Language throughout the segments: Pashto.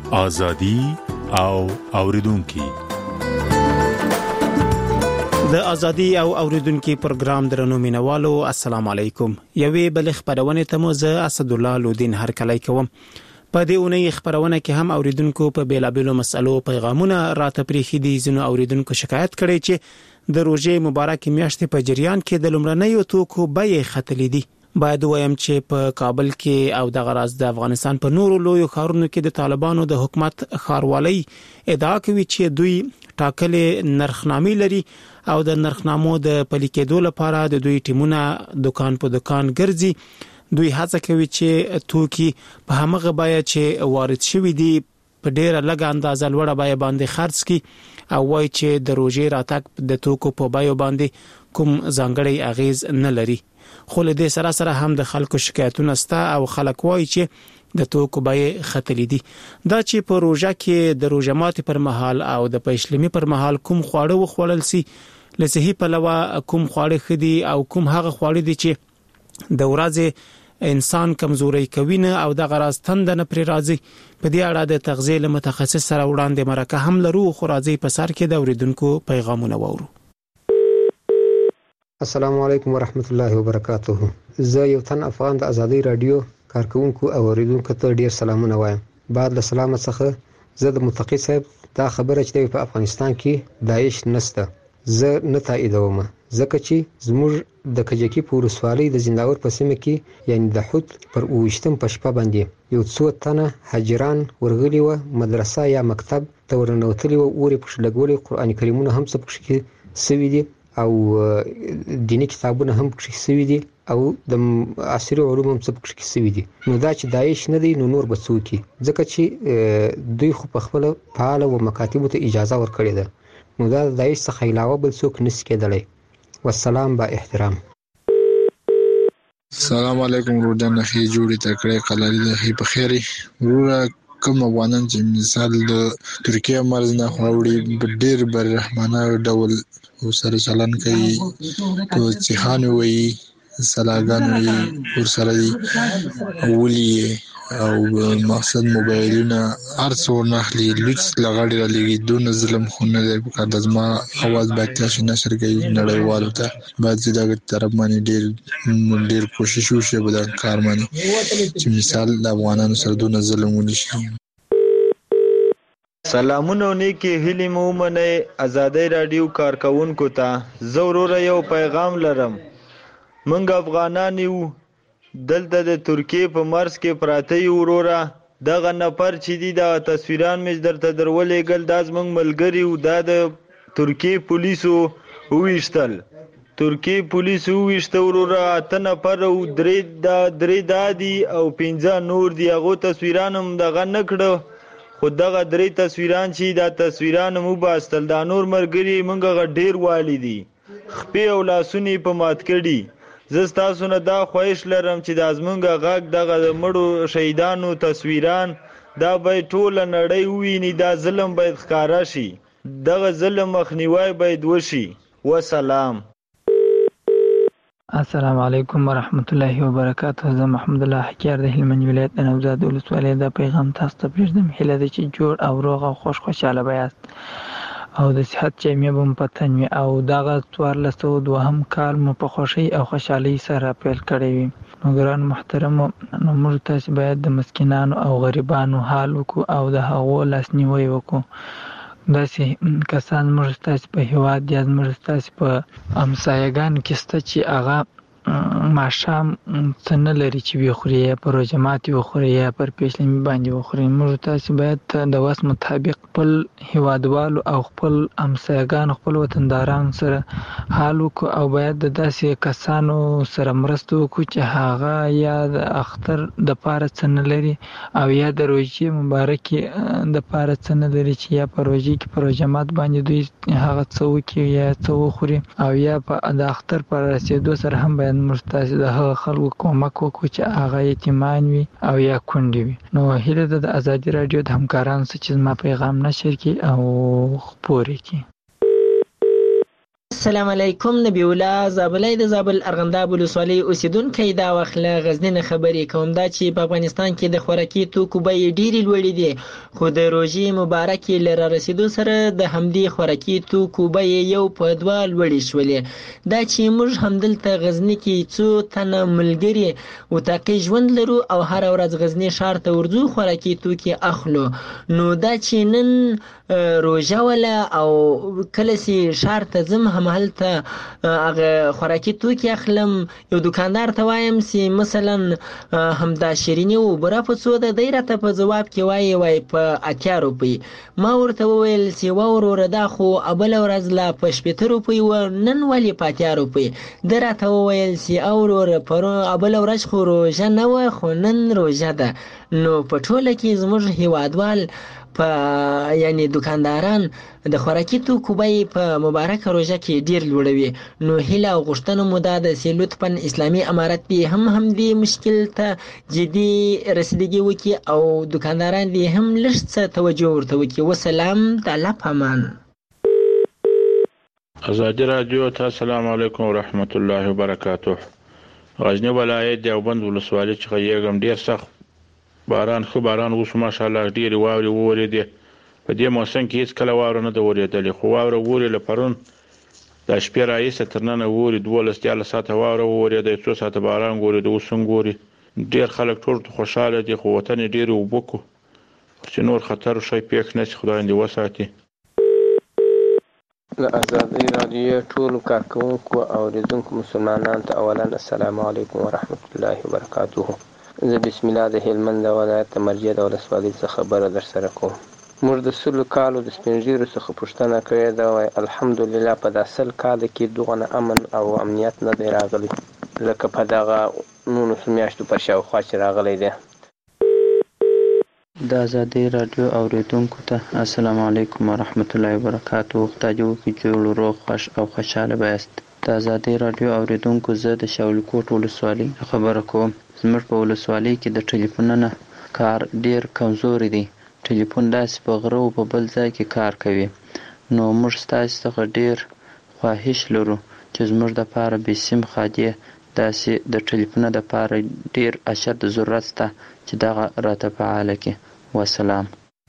ازادي او اوریدونکو د ازادي او اوریدونکو پروګرام درنو مینوالو السلام علیکم یوې بل خبرونه ته مو زه اسد الله لودین هر کله کوم په دې اونۍ خبرونه کې هم اوریدونکو په بیلابېلو مسلو پیغامونه راته پریخي دي زنو اوریدونکو شکایت کړي چې د روزې مبارک میاشتې په جریان کې د لومړنۍ توکو بیې ختلې دي باید وایم چې په کابل کې او د غراز د افغانستان په نورو لویو ښارونو کې د طالبانو د حکومت ښاروالۍ ادعا کوي چې دوی ټاکلې نرخنامې لري او د نرخنامو د پلي کېدو لپاره د دوی ټیمونه دکان په دکان ګرځي دوی هڅه کوي چې توکي په همغه بیه چې وارد شوی دي په ډیره لږه اندازه لوړه بیه باندې خرڅ کړي او وایي چې د روزې راتګ د توکو په بیه باندې کوم ځانګړی اغیز نه لري خو له دې سره هم د خلکو شکایتونه ستا او خلک وایي چې د توکو بیې ختلې دي دا چې په روزه کې د روزه ماتي پر مهال او د پښلمي پر مهال کوم خواړه وخوړل سي لسهي په لوا کوم خواړه خدي او کوم هغه خواړه دي چې د ورځې انسان کمزوري کوي نه او د غراز تند نه پر راځي په دې اړه د تغذیه له متخصص سره وړاندې مرکه هم لرو خو راځي په سر کې د اوریدونکو پیغامونه وورو السلام علیکم ورحمت الله وبرکاته زه یو تن افغان د ازادي رادیو کارکونکو او اوریدونکو ته ډیر سلامونه وایم بعد له سلامت څخه زه د متقی صاحب دا خبره چې په افغانستان کې داعش نشته زه نه تاییدوم ځکه چې زموږ د کجکی په ورسوالۍ د زنداور په سیمه کې یعنی د حوت پر 28م په شپه باندې یو څو تنه حاجران ورغلي و مدرسه یا مکتب ته ورنوتلي و اوري په شلګولي قران کریمونه هم څه پکې سوي دي او دینی کتابونه هم پکې سوي دي او د عصري علوم هم څه پکې سوي دي نو دا چې داعش نه دی نو نور بڅوکي ځکه چې دوی خو په خپل فعال او مکاتبو ته اجازه ورکړي ده نو دا د داعش څخه علاوه بل څوک نس کېدلی والسلام با احترام السلام علیکم روزانه خي جوړی تکړه قلاري د خي په خیري ورور کوم افغانان چې مثال د ترکیه مرز نه خوړي ډیر بر رحمانه ډول سره چلن کوي تو ځهان وي سلاګان وي ور سره ولي او مقصد موبایلونه ارڅ ورنخلي لوکس لغړی را لګي دون ظلم خونه دی په کار دزما اواز باکته شي نشر کوي نړیوالو ته بعد دغه طرف باندې ډیر کوشش وشي په دا کار باندې چې مثال د افغانانو سره دون ظلم ونشي سلامونه نیکی هیلی مومنه ازادي رادیو کارکونکو ته ضرور یو پیغام لرم منګ افغانان یو دلته د ترکیه په مرز کې پراته یو وروره دغه نفر چې دی د تصویران مې درته درولې ګل د زمنګ ملګری او د ترکیه پولیسو وښتل ترکیه پولیسو وښته وروره اته نفر او درې دادي او 15 نور دی هغه تصویران هم دغه نکړه خو دغه درې تصویران چې دا تصویران مو باستل دا نور مرګري منګه ډیر والی دي خپې او لاسونی په مات کړي زستاسو نه دا خوښ لرم چې د ازمنګ غاګ دغه مړو شهیدانو تصویران دا به ټول نړۍ ویني دا ظلم باید ښکارا شي دغه ظلم مخنیوي باید وشي وسلام السلام علیکم ورحمت الله وبرکاته زه محمد الله حکیار د هلمند ولایت د نوزاد ولسوالۍ د پیغام تاسو ته پرېږدم هیله ده چې جوړ او روغ او خوشاله بیاست او د صحت جامې به په تنوي او دغه 1402 کال مو په خوشي او خوشحالي سره پیل کړی وي نو ګران محترم نو موږ تاسو باید د مسکینانو او غریبانو حال وکړو او د هغو لاسنیوي وکړو داسې کسان موږ تاسو په هیواد یا موږ تاسو په امسایګان کې ست چې هغه ماشام څنګه لري چې وخوري یا پروژماتي وخوري یا پر پېښلمي باندې وخوري موږ تاسو باید د وس مطابق خپل هیوادوالو او خپل امسایګان خپل وطنداران سره حال وکړو او باید د داسې کسانو سره مرسته وکړو چې هغه یا د اختر د پاره څنګه لري او یا د روژې مبارکي د پاره څنګه لري چې یا پروژې کې پروژمات باندې دوی هغه څه وکړي یا څه وخوري او یا په د اختر پر رسیدو سره هم باید مرستاسي د هغه خلکو کومک وکړو چې هغه یتیمان وي او یا کونډې وي نو هیله ده د ازادي رادیو د همکارانو سره چې زما پیغام نشر کړي او خپور کړي السلام علیکم. نبی الله زابلای د زابل ارغنداب ولسوالۍ اوسیدونکی دا وخت له غزني نه خبرې کوم. دا چې په افغانستان کې د خوراکي توکو بیې ډېرې لوړې دي، خو د روژې مبارکې له رارسېدو سره د همدې خوراکي توکو بیې یو په دوه لوړې شولې. دا چې موږ همدلته غزني کې څو تنه ملګري اتاقي ژوند لرو او هره ورځ غزني ښار ته ورځو خوراکي توکي اخلو، نو دا چې نن روژه وله او کله چې ښار ته ځم همهلته هغه خوراکي توکي اخلم، یو دکاندار ته وایم چې مثلا همدا شیریني و بوره په څو ده، دی راته په ځواب کې وایي په 80 روپۍ. ما ورته وویل چې وروره دا خو بله ورځ لا په 80 روپۍ و، نن ولې په 80 روپۍ؟ ده راته وویل چې وروره بله ورځ خو روژه نه وه خو نن روژه ده. نو په ټوله کې زموږ هیوادوال یعنی دکانداران د خوراکي توکو بیې په مبارکه روژه کې ډیر لوړوي. نو هیله او غوښتنه مو دا ده چې لطفا اسلامي امارت دې هم دې مشکل ته جدي رسیدګي وکړي او دکانداران دې هم لږ څه توجه ورته وکړي. وسلام، تعالی پامان. ازادي رادیو ته السلام علیکم ورحمت الله وبرکاته. غزنی ولایت دیوبند ولسوالۍ څخه یګم. ډیر سخت باران اوس ماشاءالله ډېرې واورې وورېدې. په دې موسم کې هیڅ کله واوره نه ده ورېدلې، خو واوره وورې له پرون د شپې راهیسې تر ننه وورې 12-13 ساعته واوره وورېده، 2 ساعته باران ورېده. اوس هم ګوري ډېر خلک ټول خوشحاله دي، خو وطن یې ډېرې اوبه کړو چې نور خطر شی پېښ نه شي، خدای دې وساتي. له ازادۍ راډیو ټولو کارکوونکو او اورېدونکو مسلمانانو ته اولا السلام علیکم ورحمت الله وبرکاته. زه بسم الله د هلمند ولایت د مرجع د ولسوالۍ څخه خبره در سره کوم. موږ د 100 کالو د سپین ږیرو څخه پوښتنه کړې ده، وایي الحمدلله په دا 100 کال کې دغه امن او امنیت نه دی راغلی لکه په دغه 19 میاشتو پر شاوخوا چې راغلی دی. د ازادۍ راډیو اورېدونکو ته السلام علیکم ورحمت الله وبرکاته. خدای دې وکړي جوړ روغ خوش او خوشحاله بایست. د ازادۍ راډیو اورېدونکو زه د شاولکوټ ولسوالۍ خبره کوم. زموږ په ولسوالۍ کې د ټلیفونونو کار ډیر کمزوري دی. ټلیفون داسې په غره او په بل ځای کې کار کوي. نو موږ ستاسو څخه ډیر خواهش لرو چې زموږ دپاره بې سیم خادیه داسې د ټلیفونه دپاره ډیر اشد ضرورت شته چې دغه راته فعاله کړي. وسلام.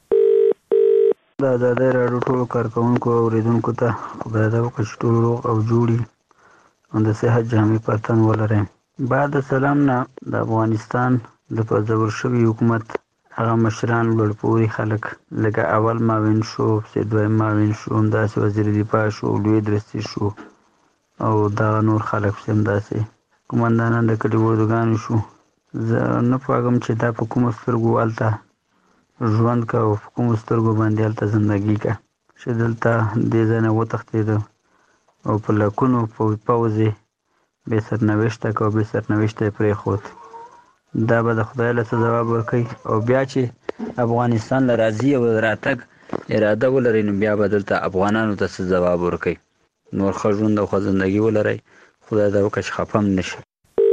د ازادۍ راډیو ټولو کارکوونکو او اورېدونکو ته خدای دې وکړي چې ټول روغ او جوړي او د صحت جامې په تن ولرئ. بعد سلام نه د افغانستان د پرځول شوي حکومت هغه مشران لوړپوړي خلک لکه اول معاون شو، پسې دویم معاون شو، همداسې وزیر دفاع شو، لوی درستي شو او دغه نور خلک پسې همداسې قومندانان د کلي اردوګانو شو. زه نه پوهېږم چې دا په کومو سترګو هلته ژوند که او په کومو سترګو باندې هلته زندګي که چې دلته دې ځای نه وتښتېده او په لکونو پوځ یې بې سرنوشته که او بې سرنوشته یې پرېښود. دا به د خدای له څه ځواب ورکوي او بیا چې افغانستان له راځي او راتګ اراده ولرئ نو بیا به دلته افغانانو ته څه ځواب ورکوي. نور ښه ژوند او ښه زندګي ولرئ. خدای دې وکړي چې خفه هم نه شي.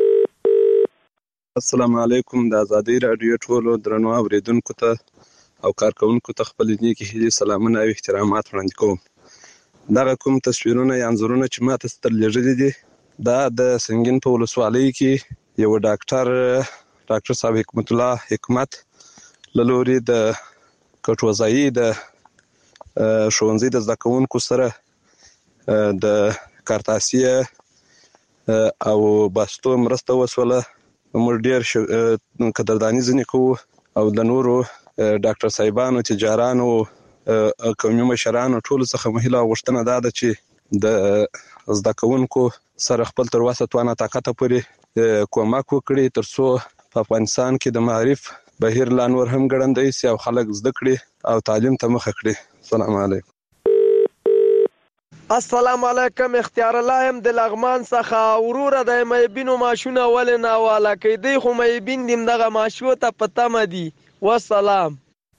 السلام علیکم. د ازادۍ راډیو ټولو درنو اورېدونکو ته او کارکوونکو ته خپلې نیکې هیلې، سلامونه او احترامات وړاندې کوم. دغه کوم تصویرونه یا انځورونه چې ما ته درلېږلي دي دا د سنګین په ولسوالۍ کې یو ډاکټر صاحب حکمت الله حکمت له لوري د کټوځایي د ښوونځي د زده کوونکو سره د کارتاسیه او باستو مرسته وسوله. موږ ډېر قدرداني ځینې کوو او د نورو ډاکټر صاحبانو، تجارانو، قومي مشرانو ټولو څخه مو هیله او غوښتنه دا ده چې د زده کوونکو سره خپل تر وسه توانه طاقته پورې کومک وکړي تر څو په افغانستان کې د معرف بهیر لا نور هم ګړندی سي او خلک زده کړي او تعلیم ته مخه کړي. السلام علیکم. السلام علیکم. اختیار الله هم د لغمان څخه. وروره د میبینو ماشونه ولې ناواله کوي؟ دی خو میبین دیم دغه ماشو ته په تمه دي. والسلام.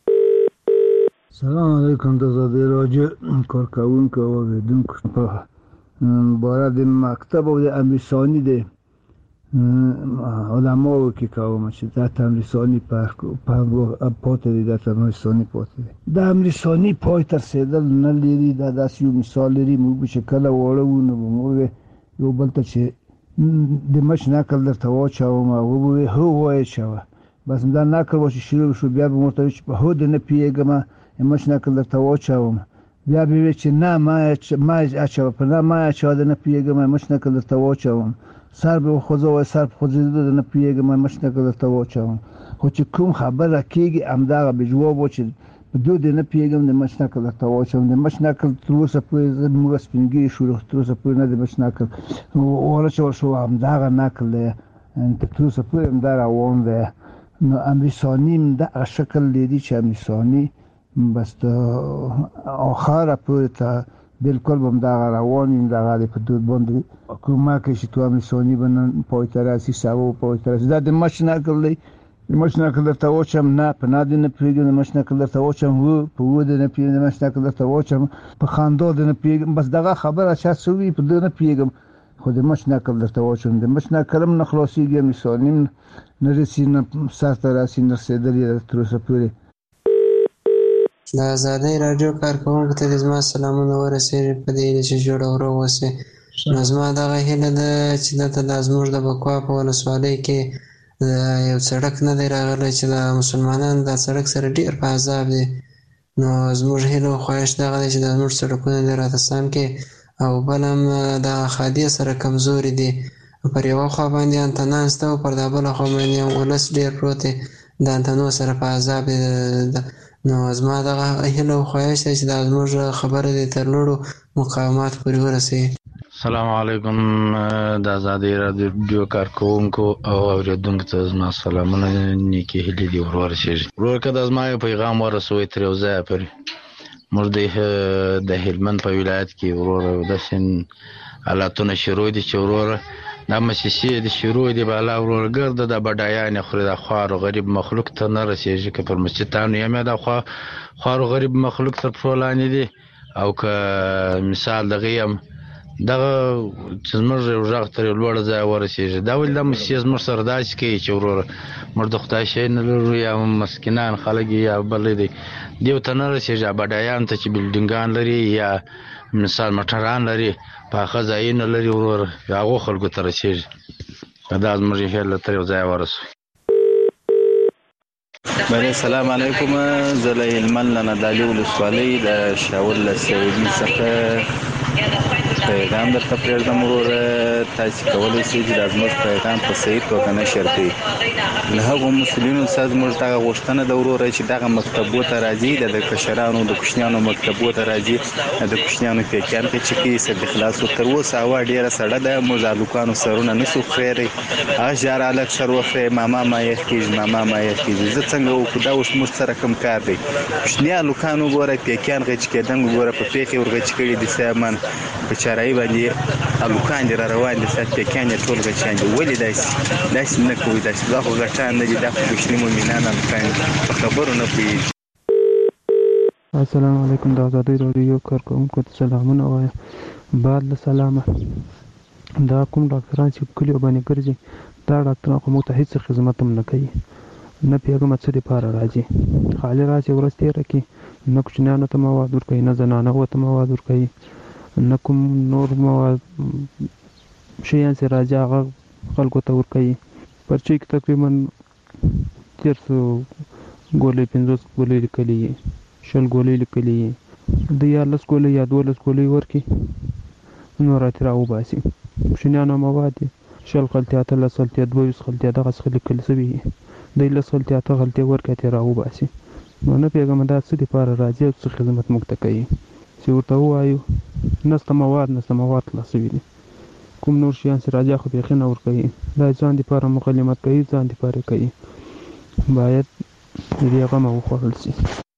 سلام علیکم. د ازادۍ راډیو کارکوونکو او اورېدونکو په باره د مکتب او د امیرساني د علماو کې کوم چې دا تمرسانی پاتې دي، دا تمرسانی پاتې دي. دا تمرسانی پای تر رسیدل نه لري. دا داسې یو مثال لري، موږ چې کله واړه وو نو موږ یو بل ته چې د مچ نکل درته واچوم هغه به هو وایي چوه، بس دا نکل و چې شروع شو بیا به ورته وایي چې په هو دې نه پوهېږم مچ نکل درته واچوم، بیا به وایي چې نه ما اچوه، په نه ما اچوه د نه پوهېږم مچ نکل درته واچوم، سر به خوځوي سر په خوځېدو د نه پوهېږم مچ نکل درته واچوم. خو چې کوم خبره کېږي همدغه به جواب و چې په دو دې نه پوهېږم د مچ نکل درته واچوم. د مچ نکل تر اوسه پورې موږ سپینګیري شو، تر اوسه پورې نه د مچ نکل ورچول شو، همدغه نکل دی تر اوسه پورې همدا روان دی. نو امریساني دغه شکل لري چې امریساني بس د آخره پورې ته بالکل به همدغه روان وي، همدغه دی په دود باندې کومک کوي چې تو امریساني به نن پای ته راسي، سبا پای ته راسي. دا د مچ نکل دی. مچ نکل درته واچم، نه په نه دې نه پوهېږم د مچ نکل درته واچم، په و دې نه پوهېږم د مچ نکل درته واچم، په خندا دې نه پوهېږم، بس دغه خبره چا څه وي په دې نه پوهېږم، خو د مچ نکل درته واچم. د مچ نکل هم نه خلاصېږي، امریساني هم نه رسي، نه سر ته راسي، نه رسېدلي ده تر اوسه پورې. د ازادۍ راډیو کارکوونکو ته زما سلامونه ورسېږي په دې هیله چې جوړ او روغ اوسئ. نو زما دغه هیله ده چې دلته دا زموږ د بکوا په ولسوالۍ کې یو سړک نه دی راغلی چې د مسلمانانو دا سړک سره ډېر په عذاب دی. نو زموږ هیله او خواهش دغه دی چې دا زموږ سړکونه دې راته سم کړي، او بل هم د خادیې سره کمزوري دي. پر یوه خوا باندې انتنان شته او پر دا بله خوا باندې هم ولس ډېر پروت دی، د انتنو سره په عذاب دی. نو زما دغه هیله او خواهش دی چې دا زموږ خبره دې تر لوړو مقاماتو پورې ورسوي. السلام علیکم د ازادۍ راډیو کارکوونکو او اورېدونکو ته زما سلامونه، نیکې هیلې دې ورسېږي. ورور که د زما یو پیغام ورسوئ تر یو ځایه پورې. موږ د هلمند په ولایت کې وروره داسې حالاتونه شروع دي چې وروره دا مسیسې د شروع دي بالا وروره ګرده د بډایانې خوري، د خوار و غریب مخلوق ته نه رسېږي. که پر مسجدانو یم یا د خوار و غریب مخلوق تر پښو لاندې دي، او که مثال دغه یم دغه چې زموږ یو غږ تر یو لوړ ځای ورسېږي. دا ولې دا مسیح زموږ سره داسې کوي چې وروره موږ د خدای شی نه لرو، یا مسکینان خلک یا بل دی دیو ته نه رسېږي. بډایانو ته چې بلډینګان لري یا مثال موټران لري، پاخه ځایونه لري، وروره هغو خلکو ته رسېږي. دا زموږ هیله تر یو ځای ورسوي. بله السلام علیکم. زه له هلمند له نادعلي ولسوالۍ د شاول له سعودي څخه پیغام درته پرېږدم. وروره تاسې کولی شئ چې دا زموږ پیغام په صحیح توګه نشر کړئ. له هغو مسؤلینو څخه زموږ دغه غوښتنه ده وروره چې دغه مکتبو ته راځي، د کشرانو د کوچنیانو مکتبو ته راځي، د کوچنیانو پیکیان کې چې کوي سر د خلاصو. تر اوسه هوا ډېره سړه ده، موږ د هلکانو سرونه نشو خریدی. هغه ژار هلک سر وخورئ، ماما ما یخ کېږي، ماما ما یخ کېږي. زه څنګه وکړو؟ دا اوس موږ سره کوم کار دی؟ کوچني هلکان وګوره، پیکیان غچ کېدنګ وګوره، په پیښې ورغچ کړي دي سامان په چارایي باندې هلکان دي را روان دي، سر پیکیان یې ټول غچیان دي. ولې داسې نه کوئ؟ داسې دا خو غټان نه دي، دا خو کوچني مؤمنان هلکان دي، په خبرو نه پوهېږي. السلام علیکم. د ازادۍ راډیو کارکوونکو ته سلامونه وایم. بعد له سلامه دا کوم ډاکټران چې په کلیو باندې ګرځي، دا ډاکټران خو موږ ته هېڅ خدمت هم نه کوي، نه پوهېږم څه دپاره راځي. خالي راسي ورځ تېره کړي، نه کوچنیانو ته مواد ورکوي، نه زنانو ته مواد ورکوي، نه کوم نور مواد شیان چې راځي هغه خلکو ته ورکوي. پرچې کې تقریبا 1300 ګولۍ 50 ګولۍ لیکلي وي، 100 ګولۍ لیکلي وي، د یا 10 ګولۍ یا 12 ګولۍ ورکړي، نو راتې راوباسي. کوچنیانو مواد دي 100 غلطۍ، 18 غلطۍ، 22 غلطۍ دغسې لیکل شوي وي، دی 10 غلطۍ 8 غلطۍ ورکړي ترې راوباسي. نو نه پوهېږم دا څه دپاره راځي او څه خدمت موږ ته کوي چې ورته ووایو نسته مواد خلاص شوي دي. کوم نور شیان چې راځي خو بیخي نه ورکوي، دا ځان دپاره مکلمت کوي، ځان دپاره کوي. باید د دې غمه وخوړل شي.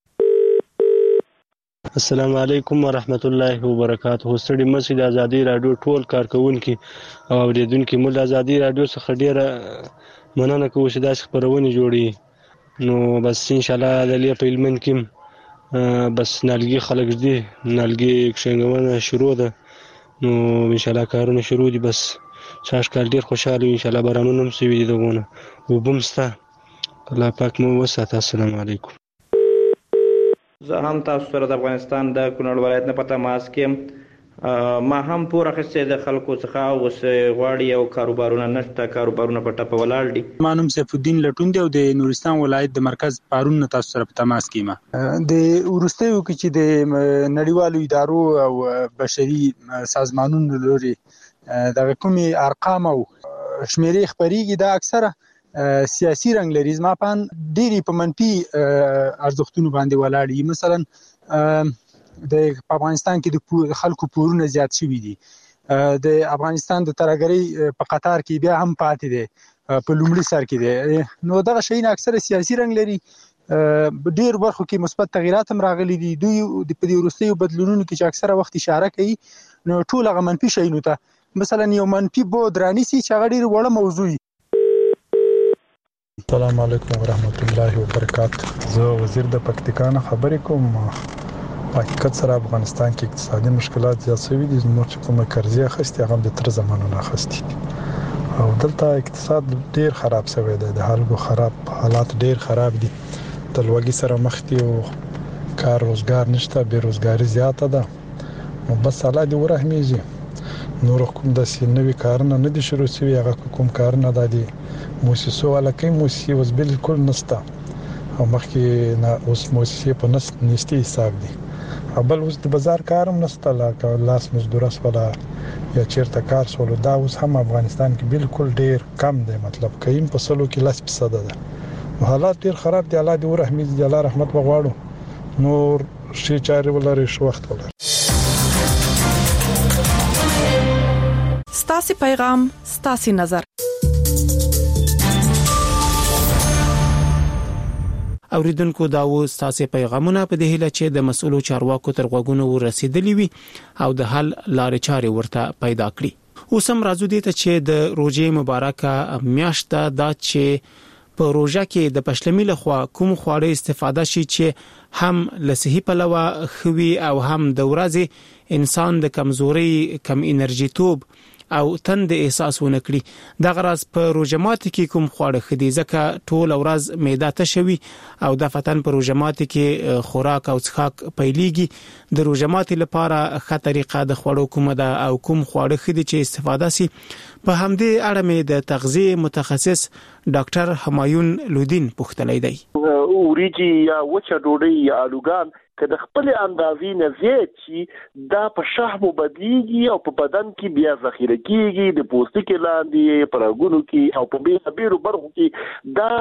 السلام علیکم ورحمت الله وبرکاته. ستړي مه شئ، د ازادۍ راډیو ټول کارکوونکي او اورېدونکي موږ د ازادۍ راډیو څخه ډېره مننه کوو چې داسې خپرونې جوړوي. نو بس انشاءالله د دې په هلمند کې بس نالګي خلک دي، نالګي کښېنګونه شروع ده، نو انشاءالله کارونه شروع دي. بس څاښکال ډېر خوشحاله یو انشاءالله بارانونه هم سوي دي دغونه اوبه هم شته الله پاک مو وساته. السلام علیکم. زه هم تاسو سره د افغانستان د کونړ ولایت نه په تماس کې ما هم پور اخیستی د خلکو څخه اوس غواړي او کاروبارونه نشته، کاروبارونه په ټپه ولاړ دي. ما نوم سیف الدین لټون دی او د نورستان ولایت د مرکز پارون نه تاسو سره په تماس کې یم. د وروستیو کې چې د نړیوالو ادارو او بشري سازمانونو لوري دغه کومې ارقام او شمیرې خپریږي دا اکثره سیاسي رنګ لري. زما پان ډېری په منفي ارزښتونو باندې ولاړ دي. مثلا د افغانستان کې د خلکو پورونه زیات شوي دي. د افغانستان د ترهګرۍ په قطار کې بیا هم پاتې دی، په لومړي سر کې دی. نو دغه شیونه اکثره سیاسي رنګ لري. ډېر برخو کې مثبت تغیرات هم راغلي دي. دوی په دې وروستیو بدلونونو کې چې اکثره وخت اشاره کوي نو ټول هغه منفي شیونو ته، مثلا یو منفي بود رانیسي چې هغه ډېر وړه موضوع وي. السلام علیکم ورحمت الله وبرکاته. زه وزیر د پکتیکا نه خبرې کوم. حقیقت سره افغانستان کې اقتصادي مشکلات زیات شوي دي. زموږ چې کومه قرضې اخیستې هغه د تر زمانو اخیستې او دلته اقتصاد ډیر خراب شوی دی. د خلکو حالات ډیر خراب دي. د لوږې سره مخ دي او کار روزګار نشته، بیروزګاري زیاته ده. نو بس الله دې ورحمیږي. نور کوم داسې نوي کارونه نه دي شروع شوي. هغه کوم کارونه دا دي موسسو والا کوي، موسسې اوس بالکل نشته او مخکې اوس موسسې په نشتي حساب دي. بل اوس د بازار کار هم نشته، لکه لاس مزدوره سوله یا چیرته کار سوله. دا اوس هم افغانستان کې بالکل ډیر کم دی. مطلب کایم په سلو کې 10% ده. حالات ډیر خراب دي. الله دې ورحمیږي، الله رحمت وغواړو. نور شي چارې ولري، شو وخت ولري. ستاسو پیغام، ستاسو نظر. اوریدونکو دا و ستاسو پیغامونه په دې هیله چې د مسؤلو چارواکو تر غوږونو ورسېدلی وي او د حل لارې چارې ورته پیدا کړي. اوس هم راځو دې ته چې د روزې مبارکه میاشت دا چې په روزه کې د پښلمي لخوا کوم خواړه استفاده شي چې هم له صحي پلوه خوي او هم د ورځې انسان د کمزوري، کم انرژي توب او تند احساس ونکړي. د غرض په روزمات کې کوم خواړه خدي ځکه ټول ورځ معده تشوي او د فتن په روزمات کې خوراک او څښاک پیليږي. د روزمات لپاره ښه طریقه د خوړو کومه ده او کوم خواړه خدي چې استفاده سي. په همدې اړه مې د تغذیه متخصص ډاکټر همایون لودین پوښتنه دی. اوریجی یا وچه ډوډۍ یا الوګان که د خپل اندازې نه زیات شي دا په شحمو بدلیږي او په بدن کې بیا ذخیره کیږي، د پوستکي لاندې په رګونو کې او په بیلابیلو برخو کې دا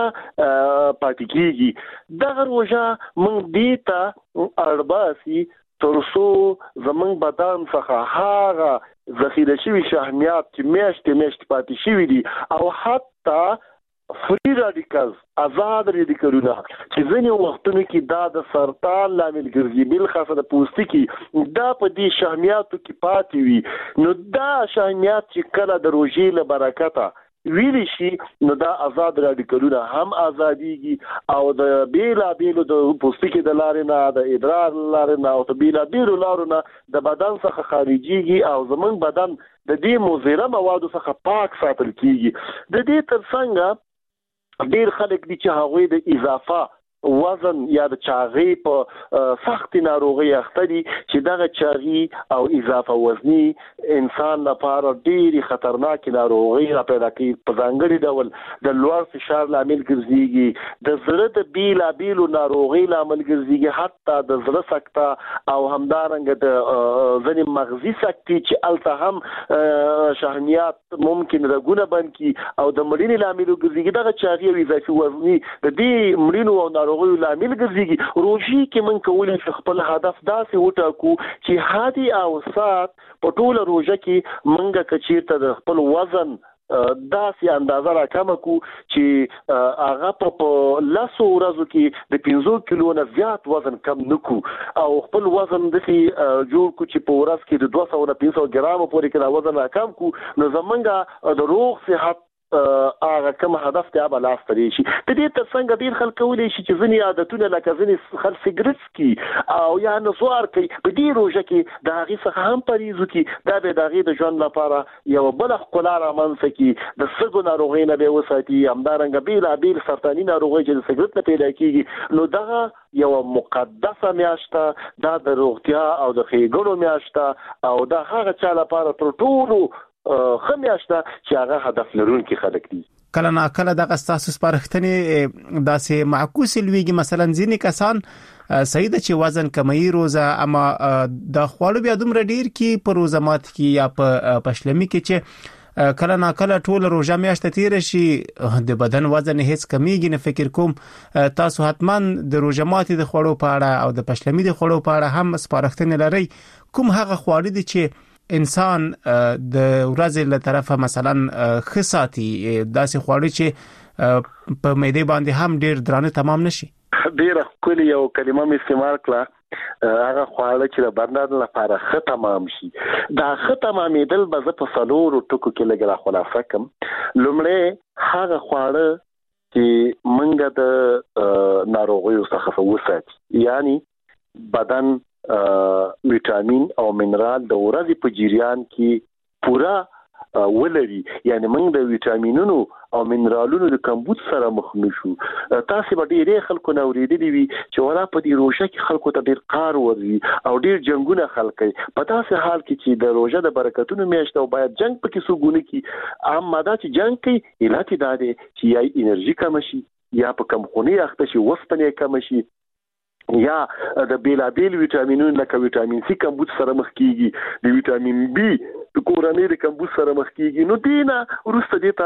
پاتې کیږي. دغه روژه موږ دې ته اړباسي ترڅو زموږ بدن څخه هغه ذخیره شوي شحمیات چې میاشتې پاتې شوي دي او حتی فری رادیکالز، آزاد رادیکالونه چې ځینې وختونو کې دا د سرطان لامل ګرځي، بالخاصه د پوستکي دا په دې شحمیاتو کې پاتې وي. نو دا شحمیات چې کله د روژې له برکته ویلی شي نو دا آزاد رادیکالونه هم آزادیږي او د بیلابیلو د پوستکي د لارې نه، د ادرار لارې نه او د بیلابیلو لارو نه د بدن څخه خارجيږي او زموږ بدن د دې مضره موادو څخه پاک ساتل کیږي. د دې ترڅنګ ډیر خلک دي چې هغوی د اضافه وزن یا د چاغي په سخت ناروغي اخته دي چې دغه چاغي او اضافه وزني انسان لپاره ډیری خطرناک ناروغي را پیدا کوي. په ځانګړي ډول د لوړ فشار لامل ګرځيږي، د زړه د بیلابیلو ناروغي لامل ګرځيږي، حتی د زړه سکته او همدارنګه د ځینې مغزي سکتې چې الته هم شحمیات ممکن رګونه بند کی او د مړینې لامل ګرځيږي. دغه چاغي او اضافي وزني د دې مړینو او ناروغیو لامل ګرځيږي. روژې کې من کولی شو خپل هدف داسې وټاکو چې هادي او سات په ټوله روژه کې منګه کچیرته د خپل وزن داسې اندازه راکمه کو چې هغه په 10 ورځو کې د 15 کیلو نه زیات وزن کم نکو او خپل وزن د جوړ کو چې په ورځ کې د 200 نه 500 ګرام پورې کې وزن راکم کو. نو زمونږه د روغ صحت هغه کوم هدف ته به لاس ترې شي. د دې ترڅنګ ډېر خلک کولی شي چې ځینې عادتونه لکه ځینې خلک سګرټ څکي او یا نسوار کوي په دې روژه کې د هغې څخه هم پرهیز وکړي. دا به د هغې د ژوند لپاره یوه بله ښکلا رامنځته کړي، د سږو ناروغۍ نه به یې وساتي، همدارنګه بېلابېل سرطاني ناروغۍ چې د سګرټ نه پیدا کېږي. نو دغه یوه مقدسه میاشت ده، دا د روغتیا او د ښېګڼو میاشت ده او دا هغه چا لپاره تر ټولو ښه میاشت ده چې هغه هدف لرونکي خلک دي. کله ناکله دغه ستاسو سپارښتنې داسې معکوسې لویږي، مثلا ځینې کسان صحیح ده چې وزن کموي روزه، اما د خواړو بیا دومره ډیر کې په روزه مات کې یا په پشلمي کې چې کله ناکله ټول روزه میاشت تیر شي د بدن وزن هیڅ کمیږي نه. فکر کوم تاسو حتما د روزه ماتي د خواړو په اړه او د پشلمي د خواړو په اړه هم سپارښتنې لري. کوم هغه خواړه دي چې انسان د ورځې له طرفه مثلا ښه ساتي، داسې خواړه چې په معدې باندې هم ډیر درانه تمام نشي؟ ډیره ښکلې یو کلمه مې استعمال کړه، هغه خواړه چې د بدن لپاره ښه تمام شي. دا ښه تمامېدل به زه په 4 ټکو کې لږ راخلاصه کړم. لومړی هغه خواړه چې موږ د ناروغیو څخه وساتي، یعنی بدن ویټامین او منرال د ورځې په جریان کې پوره ولري، یعنی موږ د ویټامینونو او منرالونو د کمبود سره مخ نشو. تاسو به ډېرې خلکو نه اورېدلي وي چې ولا په دې روژه کې خلکو ته ډېر کار ورځي او ډېر جنګونه خلک کوي. په داسې حال کې چې د روژه د برکتونو میاشت او باید جنګ پکې څوک ونه کړي، اما دا چې جنګ کوي علت یې دا دی چې یا انرژي کمه شي، یا په کمخوني اخته شي، وسپنې کمه شي، یا د بیلابیل ویټامینونو لکه ویټامین سی کمبود سره مخ کیږي، د ویټامین بی د کورنۍ د کمبود سره مخ کیږي. نو دینه وروسته دې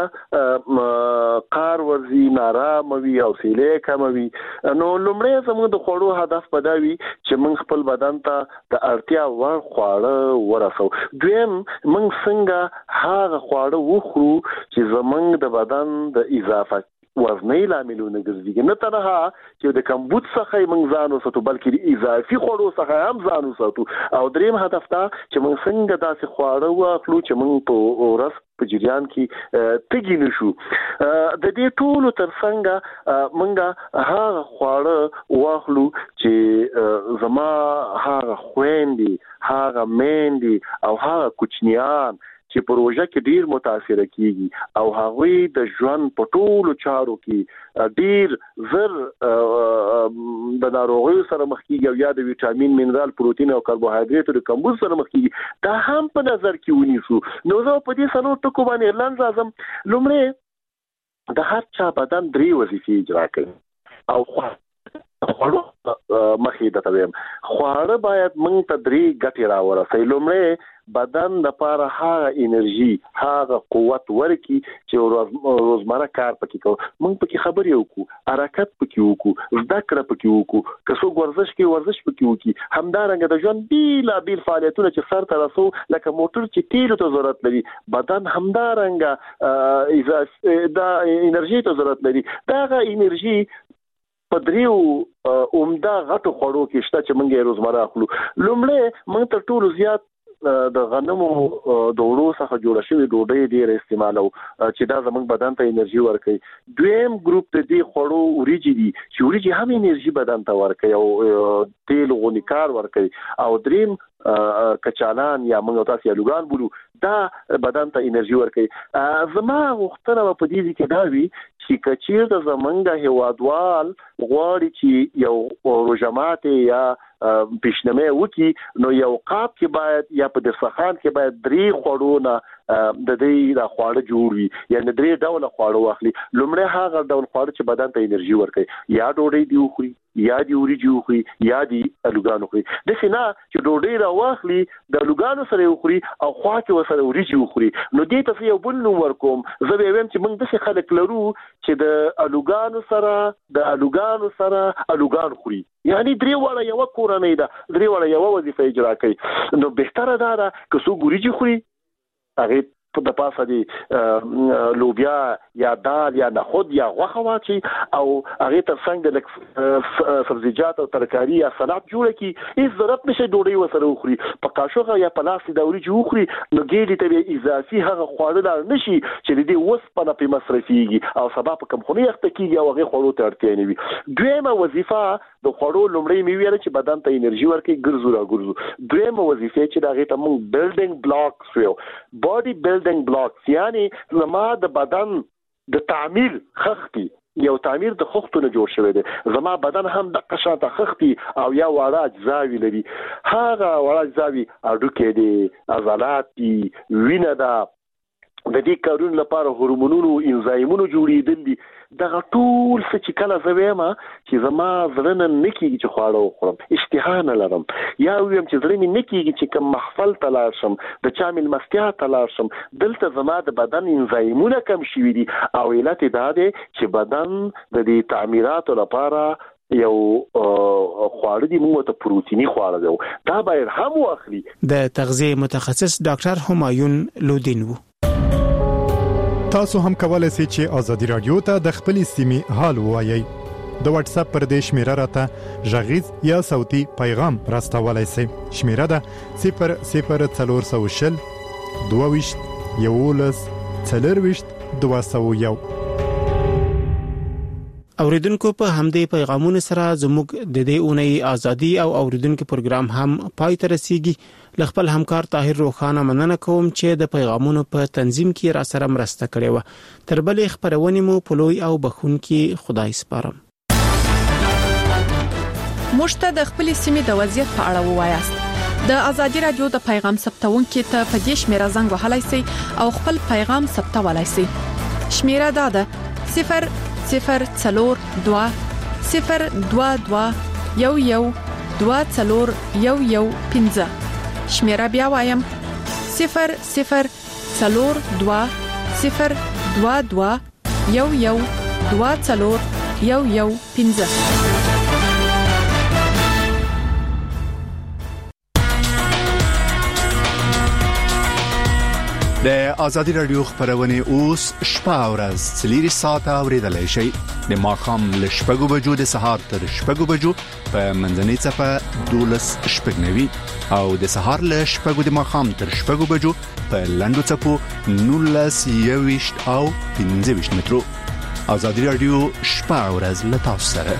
ته کار ورځي، نارامه وي او حوصله کمه وي. نو لومړی زموږ د خوړو هدف به دا وي چې موږ خپل بدن ته د اړتیا وړ خواړه ورسو. دویم موږ څنګه هغه خواړه وخورو چې زموږ د بدن د اضافه وزنی لاملونه ګرځي، نه تنها چې د کمبود څخه موږ ځان وساتو بلکې د اضافي خوړو څخه هم ځان وساتو. او دریم هدف دا چې موږ څنګه داسې خواړه واخلو چې موږ په ورځ په جریان کې تګی نشو. د دې ټولو ترڅنګ موږ هغه خواړه واخلو چې زما هغه خويندې، هغه میندې او هغه کوچنیان چې په روژه کې ډیر متاثر کیږي او هغوی د ژوند په ټولو چارو کې ډیر زر د ناروغیو سره مخ کیږي او یا د ویټامین، منرال، پروتین او کاربوهایډریټو د کمبود سره مخ کیږي، دا هم په نظر کې ونیسو. نو زه په دې 4 ټکو باندې اعلان راځم. لومړی د هر چا بدن 3 وظیفې اجرا کوي او خواړه مخې ته ویم خواړه باید موږ ته 3 ګټې راورسوي. لومړی بدن لپاره هغه انرژي، هغه قوت ورکي چې روزمره کار پکې کوو، موږ پکې خبرې وکړو، حرکت پکې وکړو، زده کړه پکې وکړو، که څوک ورزش کوي ورزش پکې وکړي، همدارنګه د ژوند بیلابیل فعالیتونه چې سر ته رسو لکه موټر چې تیلو ته ضرورت لري، بدن همدارنګه دا انرژي ته ضرورت لري. دغه انرژي په 3 عمده غټو خوړو کې شته چې موږ یې روزمره اخلو. لومړی موږ تر ټولو زیات د غنمو د وړو څخه جوړه شوې ډوډۍ ډېره استعمالو چې دا زموږ بدن ته انرژي ورکوي. دویم ګروپ د دې خوړو وریجې دي چې وریجې هم انرژي بدن ته ورکوي او تیل غونی کار ورکوي. او دریم کچالان یا موږ تاسو یې لوګان بولو، دا بدن ته انرژي ورکوي. زما غوښتنه په دې کې دا وي چې کچیر د زمونږ هیوادوال غواړي چې یو روژمات یا پیشنمه وکي، نو یو قاب کې باید یا په دسترخوان کې باید 3 خوړونه د دې د خواړه جوړ وي، یعنی 3 ډول خواړه واخلي. لومړی هغه ډول خواړه چې بدن ته انرژي ورکوي، یا ډوډۍ دی وخوري، یا دی وریجې وخوري، یا دی الوګان وخوري. داسې نه چې ډوډۍ را واخلي د الوګانو سره وخوري او خوا کې ورسره وریجې وخوري. نو دې ته یو بل نوم ورکوم، زه به وایم چې موږ داسې خلک لرو چې د الوګانو سره الوګان خوري، یعنی 3 وړه یو کورنۍ ده، 3 وړه یو وظیفه اجرا کوي. نو بهتره ده که څوک وریجې خوري هغه په د پاسه دي لوبیا یا دال یا نخود یا غوښه واچي او هغه تر څنګ د سبزیجات او ترکاری یا سلاد جوړ کی هیڅ ضرورت نشي ډوډۍ وسره وخوري په قاشوغه یا په لاس د وريجو وخوري نو ګېډې ته اضافي هغه خواړه نشي چې د دې وسپنه په مصرفيږي او سبا په کم خوني وخت کې او هغه خوړو ته اړتیا نه وي. دویمه وظیفه د خوړو لومړی میوه چې بدن ته انرژي ورکړي ګرځو دویمه وظیفه چې دا غي ته موږ بلډینګ بلاکس ویو باډي بلډینګ بلاکس یعنی زما د بدن د تعمیر خختي یو تعمیر د خختونه جوړ شوی دی زما بدن هم د قشاته خختي او یا وړه اجزاوی لري هغه وړه اجزاوی اډوکې دي عضلات دي وینه ده د دې کارونو لپاره هورمونونو انزایمونو جوړېدل دي دا ټول څه چې کله زویما چې زما زړه نه کیږي چې خواړه وخورم اشتها نه لرم یا ویم چې زړه مې نه کیږي چې کوم محفل ته لاړ شم د چا ملمستیا ته لاړ شم دلته زما د بدن انزایمونه کم شوي دي او علت دا دی چې بدن د دې تعمیراتو لپاره یو خواړه دي موږ ته پروتینی خواړه دی دا باید هم واخلي. د تغذیه متخصص ډاکټر همایون لودین وو. تاسو هم کولای شئ چې آزادي رادیو ته د خپلې سیمې حال ووایي. د واتس اپ پر دې شمیره راته ژغیز یا صوتي پیغام راستولای شئ. شمیره ده 00420 22 11 4 اوریدونکو په همدې پیغامونو سره زموږ د دې اونۍ ازادي او اوریدونکو پروګرام هم پای ته رسیږي. لخپل همکار طاهر روخانه مننه کوم چې د پیغامونو په تنظیم کې را سره مرسته کړې و. تر بلې خبرونه مو په لوی او بخونکي خدای سپارم. مشته د خپل سیمې د وضعیت په اړه ووایاست. د ازادي رادیو د پیغام ثبتونکو ته په دې شمیره زنګ وهلای شئ او خپل پیغام ثبتولای شئ. شمیره دا ده 002 022 11 24015. شمیره بیا وایم 002 022 11 د آزادی رادیو خبرونه اوس شپه او ورځ 3 ساعته اوریدلای شئ. د ماخام ل شپږو بجو د سهار تر شپږو بجو په منځنۍ صفه 12 شپږنوي او د سهار ل شپږو د ماخام تر شپږو بجو په لندو صفو 19 او 15 مترو. آزادی رادیو شپه او ورځ ل تاسو سره.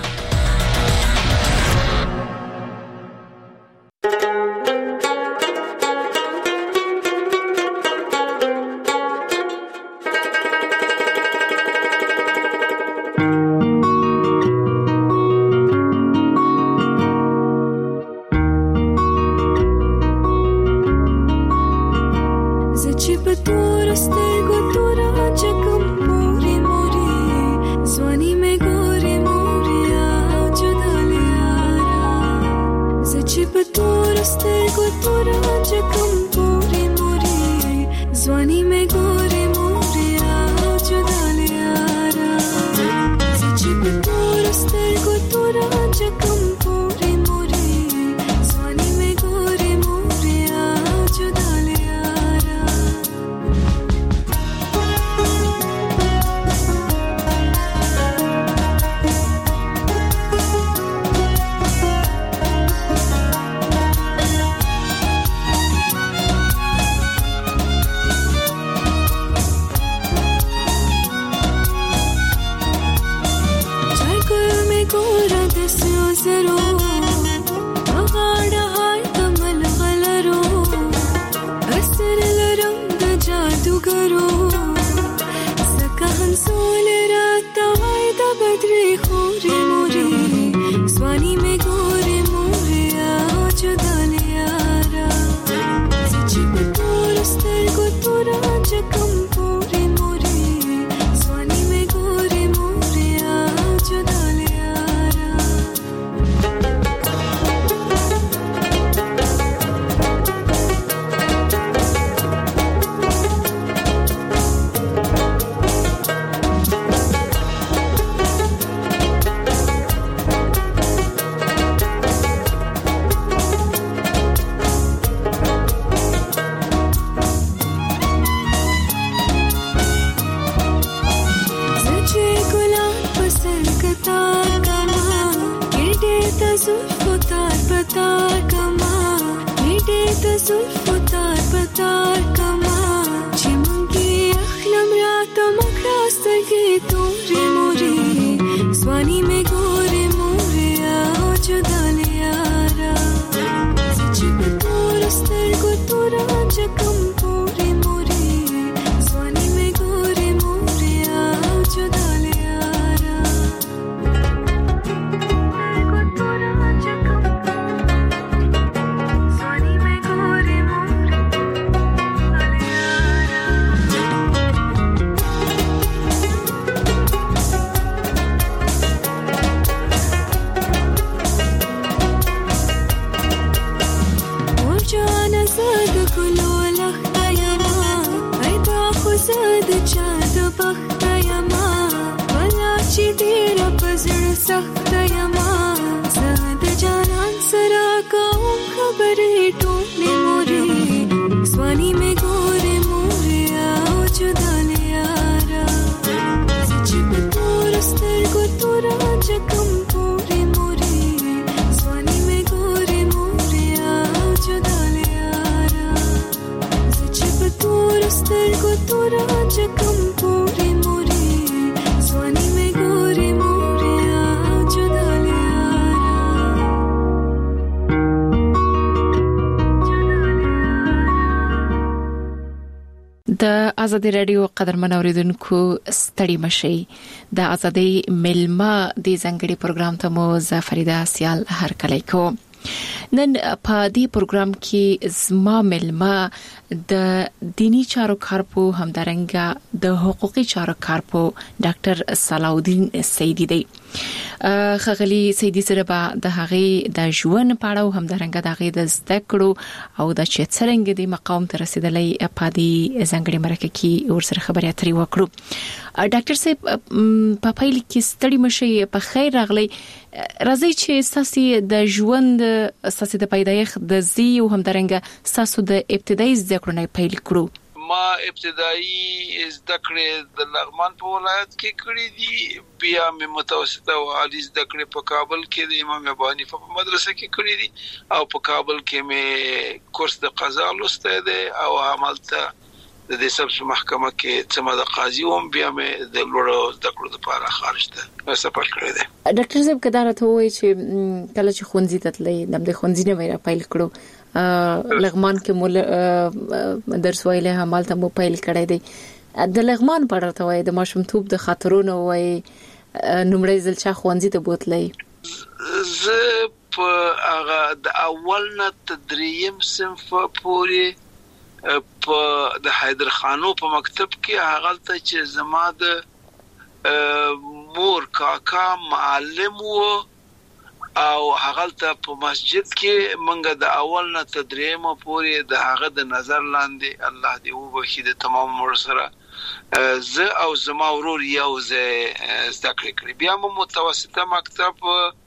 زلفو تار پتار کما میډې د زلفو تار پتار کما چې مونږه اخلم راته مکراستګې تورې مورې ځواني مې ګورې مورې او جدا لیارا چې په تور سترګو تور چکم پورې مورې ځواني مې ګورې مورې او جدا لیارا زاد کلو لخت یما ایدا خو زاد چا د بخت یما ولا چې ډیر پزړ سخت یما زاد جانان سره کوم خبرې ټولې مورې ځواني مې ګورې مورې او جدا لیارا چې په تور سترګو تور چکم پورې مورې ځواني مې ګورې مورې او جدا تور سترګو تور چکم پورې مورې ځواني مې ګورې مورې او جدا د آزادي رادیو قدرمن اوریدونکو ستړي مشي د آزادي ملما د ځنګړي پروګرام ته مو زفریده سیال هرکلی کو نن په دې پروګرام کې زما ملما د دینی چارو کارپو همدارنګه د حقوقي چارو کارپو ډاکټر صلاح الدین سیدی دی خغلی سیدی سره به د هغه د ژوند پاړو همدارنګه د هغه د زده کړو او د چترنګ د مقام ته رسیدلې په دې ځنګړي مرکه کې ورسره خبرې اترې وکړو ډاکټر صاحب په پایله کې ستړي مشي په خیر راغلی راځي چې ساسي د ژوند ساسي د پیدایښت د زی او همدارنګه ساسو د ابتدایي زده کړو نه پیل کړو ما ابتدایي زده کړې د لغمان په ولایت کې کړې دي بیا مې متوسطه او عالی زده کړې په کابل کې د امام ابو حنیفه په مدرسه کې کړې دي او په کابل کې مې کورس د قضا لوسته ده او عملته د دې سبس محکمه کې څما د قاضي هم بیا مې د لوړو زده کړو لپاره خارج ته سفر کړی دی ډاکټر صاحب کدا راته وایي چې کله چې خونځي تتلې د خونځي نه ویرا پیل کړو لغمان کې مول درس ویله همالته مو پیل کړی دی د لغمان په اړه ته وایي د ماشومتوب د خاطرونو وایي نمړې ځل چا خونځي ته بوتلې زه په هغه د اول نه تدریم صنف پورې په د حیدر خانو په مکتب کې هغه ته چې زما د مور کاکا معلم وو او هغه ته په مسجد کې منګه د اول نه تدریم پورې د هغه د نظر لاندې الله دې وبخښي د تمام مور سره زه او زما ورور یو زده کړې بیا مو متوسطه مکتب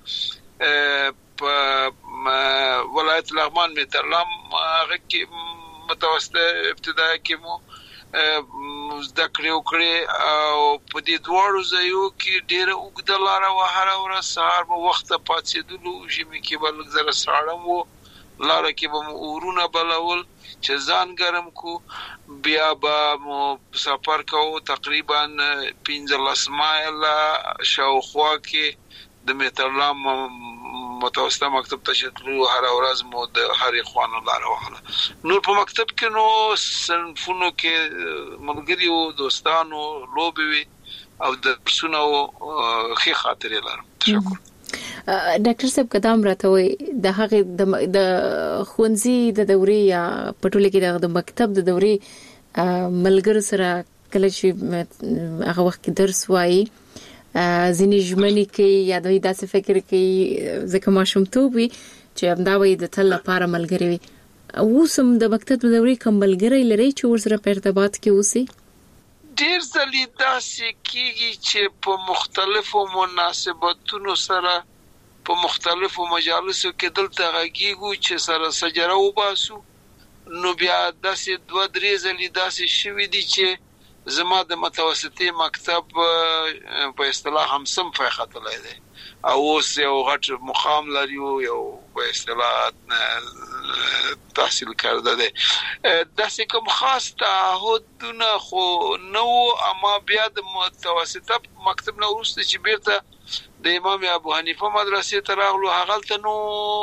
په ولایت لغمان می ترلام هغه کې متوسطه ابتدائي کې مو زده کړې او په دې دوړو ځایو کې ډېر اوږده لار و هر ورځ سهار په وخت پاتېدلو ژمي کې بل زره ساړم وو لار کې به اورونه بلول چې ځان ګرم کو بیا به مو سفر کوو تقریبا 15 مایل شاوخوا کې د میترلام متوسطه مکتب ته شتلو هر ورځ مو د هر خوانو لار وهله نور په مکتب کې نو صنفونو کې ملګری او دوستانو لوبي او د درسونو خې خاطرې لرم تشکر ډاکټر صاحب قدم راته وي د هغه د خونځي د دورې یا پټولې کې د مکتب د دورې ملګرو سره کله چې هغه وخت درس وایي ځینې ژمنې کې یا دوی داسې فکر کوي ځکه ماشومتوب وي چې همدا وي د تل لپاره ملګری وي اوسم د مکتب د دورې کوم ملګری لري چې ورسره په ارتباط کې اوسي ډیر ځلې داسې کېږي چې په مختلفو مناسبتونو سره په مختلفو مجالسو کې دلته غږیږو چې سره سجره وباسو نو بیا داسې 2-3 ځلې داسې شوي دي چې زما د متوسطي مکتب په اصطلاح هم سم فایختلای دی او اوس یو غټ مقام لري یو په اصطلاح تحصیل کرده دی داسې کوم خاص تعهدونه خو نو اما بیا د متوسطه مکتب نه وروسته چې بیرته د امام ابو حنیفه مدرسې ته راغلو هغه ته نو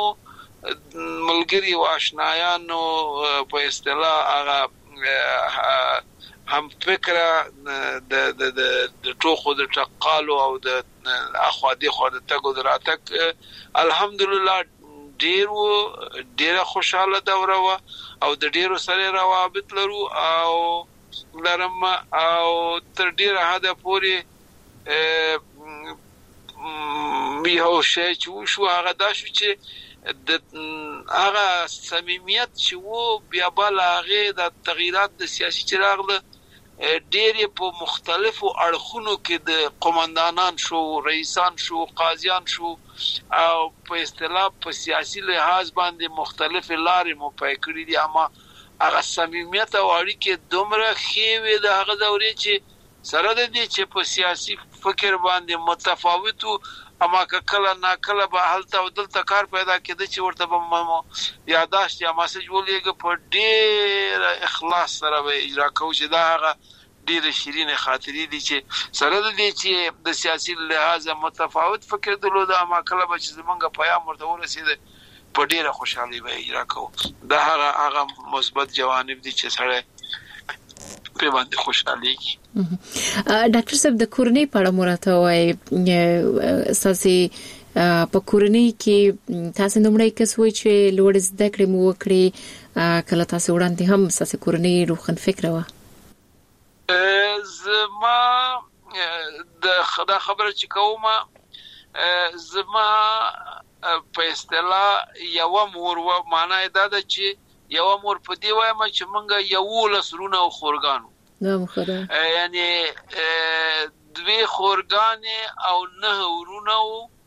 ملګری او آشنایانو په اصطلاح هغه هم فکره د ټوخو د ټقالو او د اخوادي خو د تګو دراتک الحمدلله ډیره خوشاله دوره و او د ډیرو سره روابط لرو او لرم او تر ډیره حد پورې یو شی چې شو هغه دا شو چې د هغه صمیمیت چې وو بیا بل هغه د تغییرات د سیاسي چراغ ډېر په مختلفو اړخونو کې د قومندانان شو رئیسان شو قاضیان شو او په اصطلاح په سیاسي لحاظ باندې مختلف لارې مو پای کړې دي اما هغه صمیمیت او اړیکې دومره ښې وې د هغه دورې چې سره د دې چې په سیاسي فکر باندې متفاوتو اما کله نا کله به هلته او دلته کار پیدا کېده چې ورته به یاداشت یا مسج ولېږه په ډېر اخلاص سره به اجرا کوو چې دا هغه ډېر شیرین خاطرې دي چې سره د دې چې د سیاسي لحاظ متفاوت فکر درلود اما کله به چې زمونږ پیام ورته ورسېده په ډېره خوشحالي به اجرا کوو دا هغه مثبت جوانب دي چې سره په باندې خوشحالي ډاکټر صاحب د کورنۍ په اړه مراته وای ساسي په کورنۍ کې تاسو نومړی کس وای چې لوړ زده کړې مو وکړي کله تاسو وړاندې هم ساسي کورنۍ روخن فکر و زما د خدا خبره چې کومه زما په اصطلاح یو مور و معنی دا ده چې یو مور په دی وایم چې مونږ یو لسرونه او خورګانو نو خدا یعنی دوی خورګانې او نه ورونه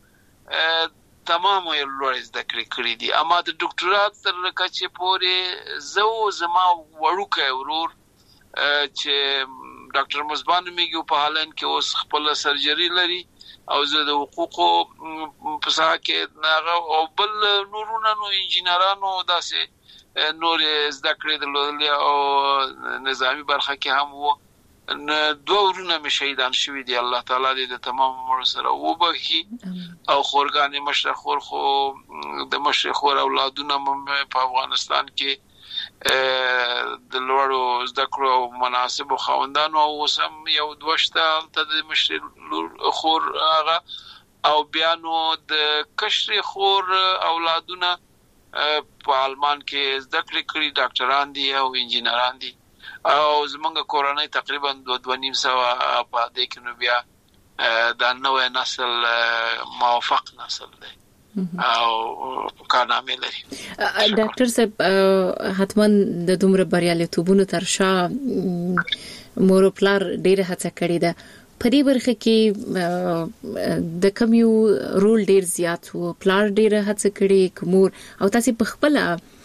تمام یې لوړ زده کړې دي اما د ډاکټرات تر کچې پورې زما وړوکی ورور چې ډاکټر مزبان میګو په هالند کې اوس خپل سرجری لري او زه د حقوقو په ساحه کې ناغه او بل نورونه نو انجینرانو داسې نور زده کړې درلودل او نظامی برخه کې هم وو دوه ورونه مې شهیدان شوي دي الله تعالی دې د تمام عمر سره وبخي او خورګانې مشرخور خو د مشرخور اولادونه په افغانستان کې د لوړو زده کړو او مناسبو خاوندانو او سم یو دوشته ته د مشرخور هغه او بیا نو د کشر خور اولادونه په آلمان کې زده کړې کړي ډاکټران دي او انجینران دي او زمونږ کورنۍ تقریبا 2.5 په دې کې نو بیا د نوې نسل موافق نسل دی او کارنامه لري ډاکټر صاحب حتما د دومره بریالیتوبونو تر شا مور پلار ډیره هڅه کړې ده په دې برخه کې د کمیو رول ډیر زیات وو پلار ډیره هڅه کړې کومور او تاسو په خپل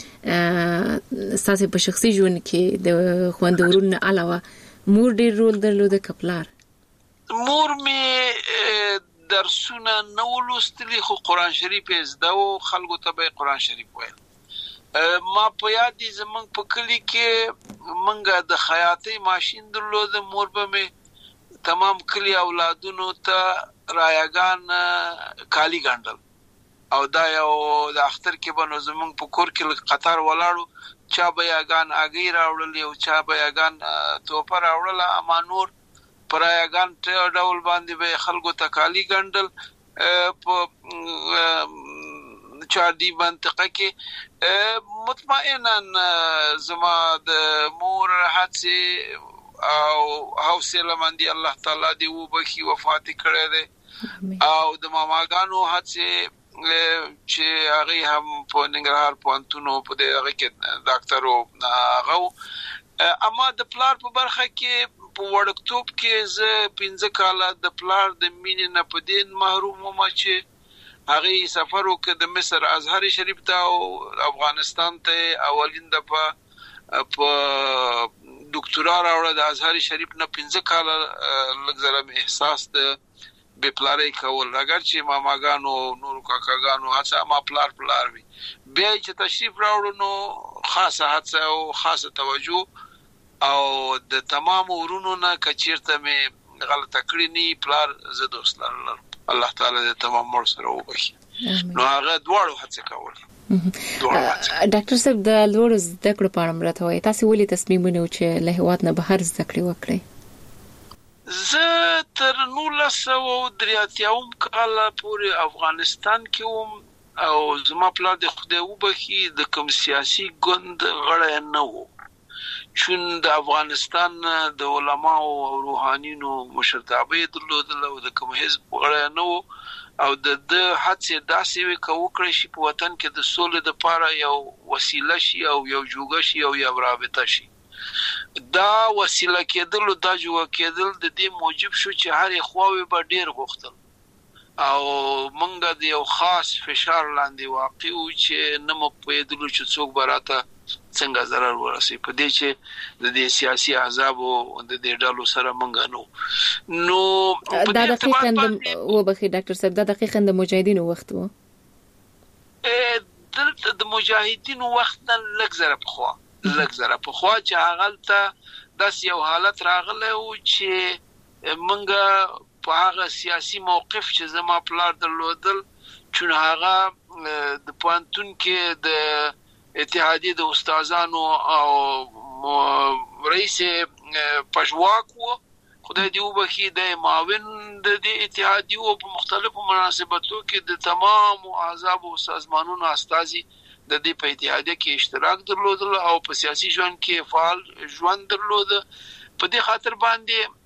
تاسو په شخصي ژوند کې د خوندورونو علاوه مور ډیر رول درلود کپلار مور می درسونه نو لوستلی خو قرآن شریف زده او خلکو ته به قرآن شریف ویل ما په یاد دي زمونږ په کلی کې منګه د خیاطۍ ماشين درلود مور به می تمام کلی اولادونو ته رایگان کالی ګاندل او دا یو د اختر کې بنو زمونږ په کور کې قطار ولاړو چا بیاګان اگې راوړل او چا بیاګان توپر راوړل اما نور پرایګان ته ډول باندې به خلکو تکالی ګندل په چاردی منطقه کې مطمئنا زما د مور هڅه او حوصله مندي الله تعالی دی وبخي وفات کړی دی او د ماماګانو هڅه چې هغه هم په ننګرهار پوهنتون په دغه کې ډاکټرو هغه اما د پلار په برخه کې په وړکتوب کې زه 15 کاله د پلار د مینې نه په دین محروم وم چې هغه سفر وکړ د مصر ازهر شریف ته او افغانستان ته اولین دفعه په ډاکټرا راوړه د ازهر شریف نه 15 کال لږ احساس د بپلاری کول اگر چې ماماګانو نور کاکاګانو هڅه ما پلار وي بیا چې تشریف راوړو نو خاصه هڅه او خاصه توجه او د تمام ورونو نه کچیرته مې غلطه کړی نی پلار زه دوست لرم الله تعالی دې تمام مر سره وبخي نو هغه دواړو هڅه کول ډاکټر صاحب د لوړ زده کړو په اړه مرته وایي تاسو ولې تصمیم ونیو چې له هیواد نه بهر زده کړې وکړئ زه تر 1983 کال پورې افغانستان کې وم او زما پلار د خدای وبخي د کوم سیاسي ګوند غړی نه و چون د افغانستان د علماء او روحانینو مشرتابه درلودل او د کوم حزب غړی نه و او د هڅې داسې وکړي چې په وطن کې د سولې لپاره یو وسیله شي او یو جوګه شي او یو رابطه شي دا وسیله کېدل او دا جوړ کېدل د دې موجب شو چې هر خواوې به ډیر غوښتل او مونږ د یو خاص فشار لاندې واقع و چې نه مو پېدلو چې څوک براته څنګه ضرر ورسي په دې چې د دې سیاسي احزاب او د دې ډلو سره مونږ نو دا دقیقاً وبخي ډاکټر صاحب دا دقیقاً د مجاهدینو وخت و د مجاهدینو وخت نه لږ زره په خوا چې هغه داس یو حالت راغله او چې مونږ په هغه سیاسي موقف چې زما پلار درلودل چې هغه د پانتون کې د اتحادیه د استادانو او رئیس پژواک وو خدای دې وبخي د معاون د اتحادیه په مختلفو مناسبتو کې د تمام احزاب او سازمانونو استازي د دې په اتحادیه کې اشتراک درلودل او په سیاسي ژوند کې فعال ژوند درلود په دې خاطر باندې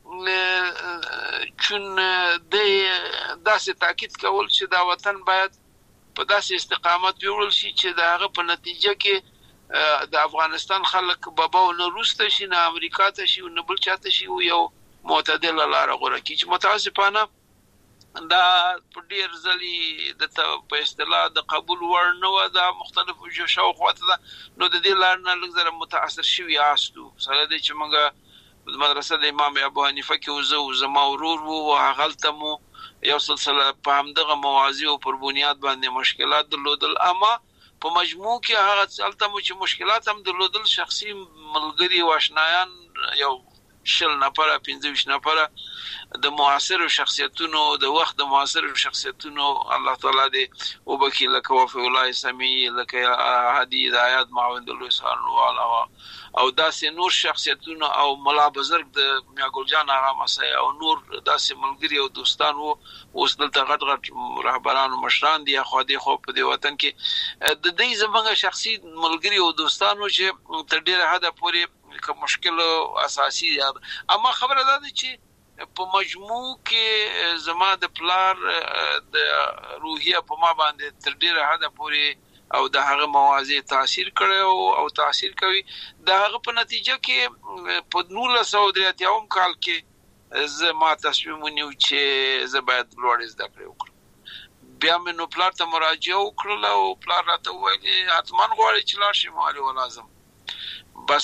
چون د داسې تاکید کول چې دا وطن باید په داسې استقامت ویول شي چې دا هغه په نتیجه کې د افغانستان خلک باباو نه روسته شي نه امریکا ته شي نه بل چاته شي یو معتدل لار غوړه کی چې متاسفانه دا په ډیر ځلې د په اصطلاح د قبول ورنه و دا مختلفو شوقات ده نو د دې لار نه لږ متاثر شوی آستو سره د چې موږ د مدرسې د امام ابو حنیفه کې او زما ورور وو هغه تمو یو سلسله په همدغه موازی او پر بنیاد باندې مشکلات درلودل اما په مجموع کې هغه څلته چې مشکلات هم درلودل شخصي ملګری او آشنایان یو شل نفر 15 نفر د معاصر شخصیتونو د وخت د معاصر شخصیتونو الله تعالی دې وبکی لك وفي الله سمي لك هدي هدايات معاون الله سبحانه او داسې نور شخصیتونو او ملا بزرگ د میا ګل جان آغا مسای او نور داسې ملګری او دوستان وو اوس دلته غټ رهبران او مشران دي خو دې خو په دې وطن کې د دې زمونږ شخصي ملګری او دوستانو چې تر ډیره حد پورې کوم مشکل اساسي یاد اما خبره ده چې په مجموع کې زما د پلار د روحیه په ما باندې تر ډیره حد پورې او د هغه موازی تاثیر کړو او تاثیر کوي د هغه په نتیجه کې په 1983 کال کې زما تصمیم ونیو چې زه باید لوړ زده کړې وکړم بیا مې نو پلار ته مراجعه وکړه او پلار راته وویل حتمان غواړي چې لاړ شم مالي ولازم بس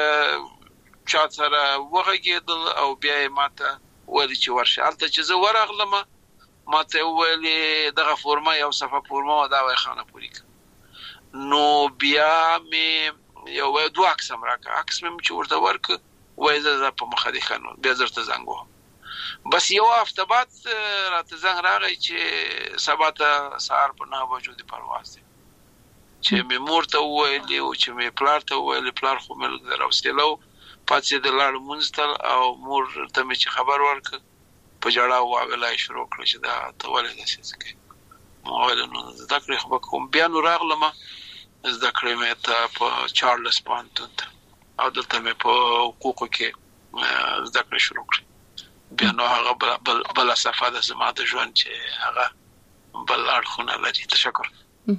چا سره وغږېدل او بیا ماته ویل چې ورشه هلته چې زه ورغلم ماته ویل دغه فورمه یو صفه فورمه دا وای خانه پوری نو بیا مې یو دوه عکس هم راکړه عکس مې چې ورته ورک وای زه په مخه دي خانو بیا درته زنګ وهم بس یو هفته بعد راته زنګ راغی چې سبا ته سهار په 9 بجو د پرواز دی چې مې مور ته وویل او چې مې پلار ته وویل پلار خو مې راوستلو پاتې د لاړ مونږ او مور ته مې چې خبر ورک په جړا واغلای شروع کړ چې دا ته ولې داسې کوي مو ویل نو زده کړې خو کوم بیا نو راغلم زده کړې مې ته په چارلز پانتون او دلته مې په حقوقو کې زده کړې شروع کړې بیا نو هغه بل صفه د زما د ژوند چې هغه بل اړخونه لري تشکر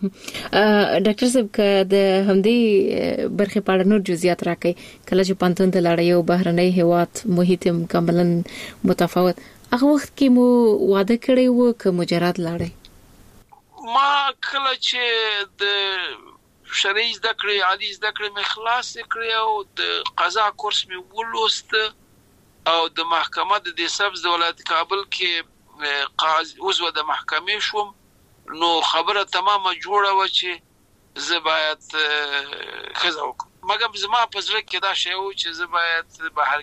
ډاکټر صاحب که د همدې برخې په اړه نور جزئیات راکړئ کله چې پانتون ته لاړ یو بهرنی هیواد محیط کاملا متفاوت هغه وخت کې مو واده کړی و که مجرد لاړی ما کله چې د شرعي زده کړې عالي زده کړې مې خلاص کړې او د قضا کورس مې ولوست او د محکمه د سبز د ولایت کابل کې قاضي عضو د محکمې شوم. نو خبره تمامه جوړه و چې زه باید ښځه وکړم، مګر زما په زړه کې دا شی و چې زه باید بهر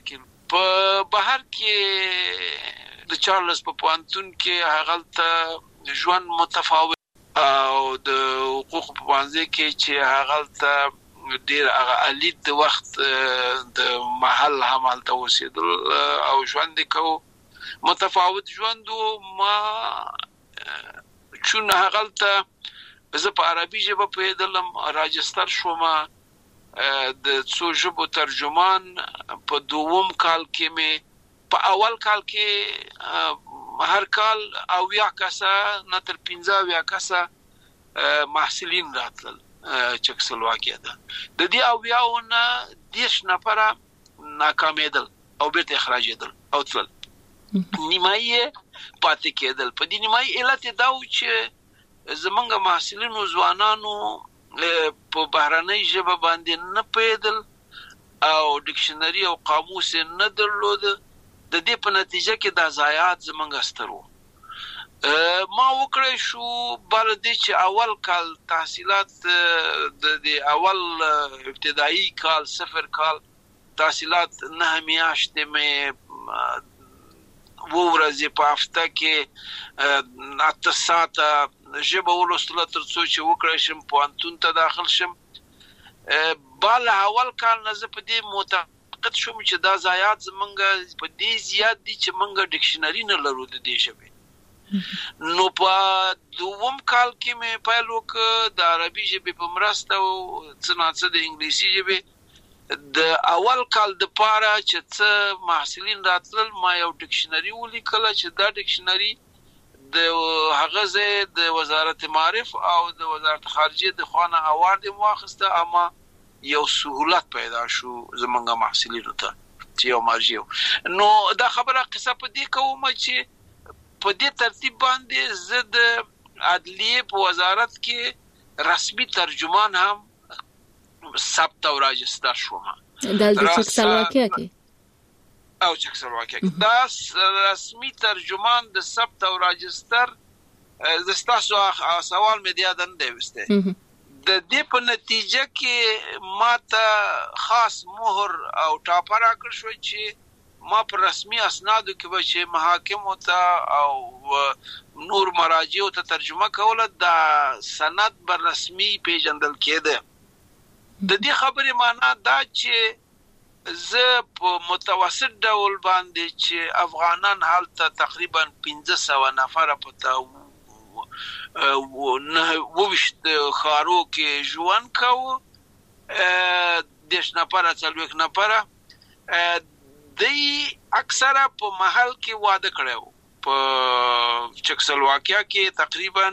کې د چارلز په پوهنتون کې هغلته ژوند متفاوت او د حقوق په پوهنځي کې چې هغلته ډیر هغه علي د وخت د محل هم هلته اوسېدل او ژوند کو متفاوت ژوند. ما چون هغلته زه په عربي ژبه پوهېدلم، راجستر شوم د څو ژبو ترجمان. په دوم کال کې مې په اول کال کې هر کال 80 کسه نه تر 15 کسه محصلین راتلل چکسلواکیا ده. د دې 80 نه 10 نفره ناکامېدل او بیرته اخراجېدل او تلل، نیمایي پاتې کېدل. په دې نیمایي علت دا و چې زمونږ محصلینو ځوانانو په بهرنۍ ژبه باندې نه پوهېدل او ډکشنري او قاموس نه درلود. د دې په نتیجه کې د ضایعات زمونږ ستر و. ما وکړی شو بل دې چې اول کال تحصیلات د اول ابتدایي کال 0 کال تحصیلات 9 میاشتې مې ورځې په هفته کې 8 ساعته ژبه ولوستله تر څو چې وکړی شم پوهنتون ته داخل شم. بل اول کال نه زه په دې معتقد شوم چې دا ضایعات زمونږ په دې زیات دي چې مونږ ډکشنري نه لرو د دې ژبې. نو په دوم کال کې مې پیل وکړ د عربي ژبې په مرسته او څه د انګلیسي ژبې. د اول کال د پاره چې څه محصلین راتلل ما یو ډکشنري ولیکله چې دا ډکشنري د هغه ځای د وزارت معارف او د وزارت خارجه د خوانه اوارد واخسته، اما یو سهولت پیدا شو زمونږ محصلینو ته چې یو مرجع. نو دا خبره قصه په دې کوم چې په دې ترتیب باندې زه د عدلیه په وزارت کې رسمي ترجمان هم ثبت او راجستر شوم. دلته چکسلواکیا کې او چکسلواکیا کې دا رسمي ترجمان د ثبت او راجستر د تاسو سوال مې یادن دی وسته. د دې په نتیجه کې ماته خاص مهر او ټاپه راکړ شو چې ما پر رسمي اسنادو کې به چې محاکم ته او نور مراجع ته ترجمه کوله دا سند بر رسمي پیژندل کېده. د دې خبرې معنا دا چې زه په متوسط ډول باندې چې افغانان هلته تقریبا 1500 نفر پته ووشت خارو کې ژوند کوو، 10 نفر 40 نفر دی اکثره په محل کې واده کړو. په چکسلواکیا کې تقریبا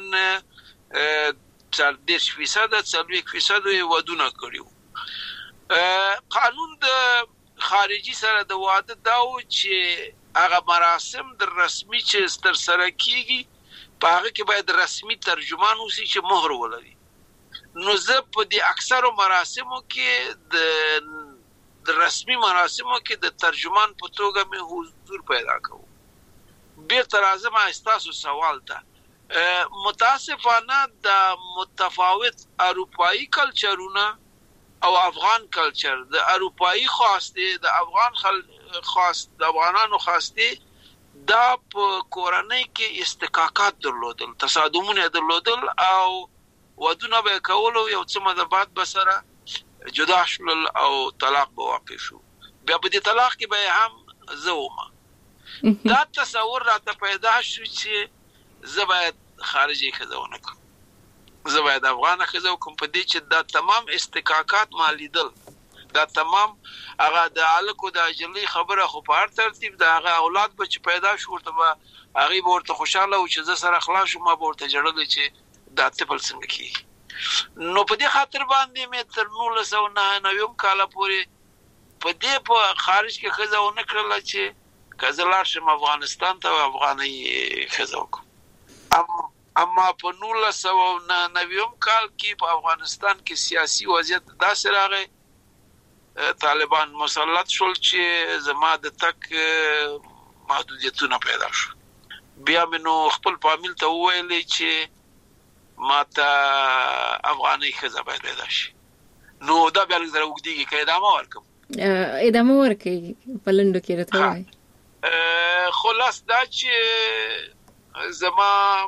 40% ودونه کړیو. قانون د خارجي سره د واده داو چې هغه مراسم د رسمي چې تر سره کیږي په هغه کې باید رسمي ترجمان اوسي چې مهر ولري. نو زه په دې اکثرو مراسمو کې د رسمي مراسمو کې د ترجمان په توګه مې حضور پیدا کوم. بیرته راځم استاسو سوال ته. متاسفانه د متفاوت اروپایی کلچرونه او افغان کلچر، د اروپایی خواسته د افغان خواست د افغانانو خواسته دا په کورنۍ کې استکاکات درلودل، تصادمونه درلودل او ودونه به کولو یو څه مده بعد بسره جدا شول او طلاق به واقع شو. بیا په دې طلاق کې به هم زوما دا تصور راته پیدا شو چې زه باید خارجي خزونه کوم، زه باید افغان خزو کوم. په دې چې دا تمام استکاکات مالیدل، دا تمام هغه د الکو د اجلی خبره خو په هر ترتیب د هغه اولاد به چې پیدا شو ته به هغه ورته خوشاله او چې زه سره خلاص شوم ما ورته جوړل چې دا تپل څنګه کی. نو په دې خاطر باندې مې تر 1999 کال پورې په دې په خارج کې خزونه کړل چې کزلار شم افغانستان ته افغاني خزو کوم. اما په 1990 کال کې په افغانستان کې سیاسي وضعیت داسې راغی طالبان مسلط شول چې زما د تک محدودیتونه پیدا شو. بیا مې نو خپل فامیل ته وویل چې ماته افغاني ښځه باید پیدا شي. نو دا بیا لږ وګدیږي که ادامه ورکړم. ادامه ورکړئ په لنډو کې راته ووایئ. خلاص دا چې زما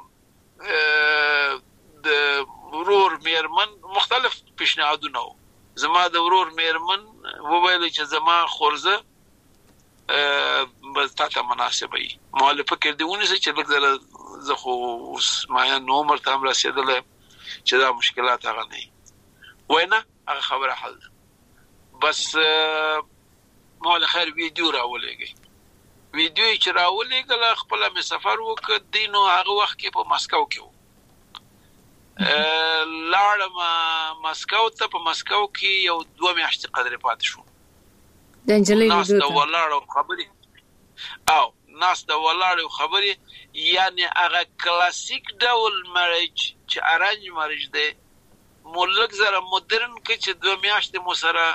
د ورور میرمن مختلف پیشنهادونه وو. زما د ورور میرمن وویل چې زما خورزه بس تا ته مناسبه وي. مؤلفه کړ دی ونیسه چې لږ زه خو اوس مایا نو عمر ته هم رسېدلی چې دا مشکلات هغه نه وي. وینا هغه خبره حل ده. بس مول خیر ویډیو راولېږي. ویډیو چې راولېږله خپله مې سفر وکړ. دی نو هغه وخت کې په مسکو کې و. لاړم مسکو ته. په مسکو کې یو 2 میاشتې قدرې پاتې شو. د نجلۍ لیدو ته ناست ولاړو خبرې یعنی هغه کلاسیک ډول مریج چې ارنج مریج دی مولک زره مدرن کې چې 2 میاشتې مو سره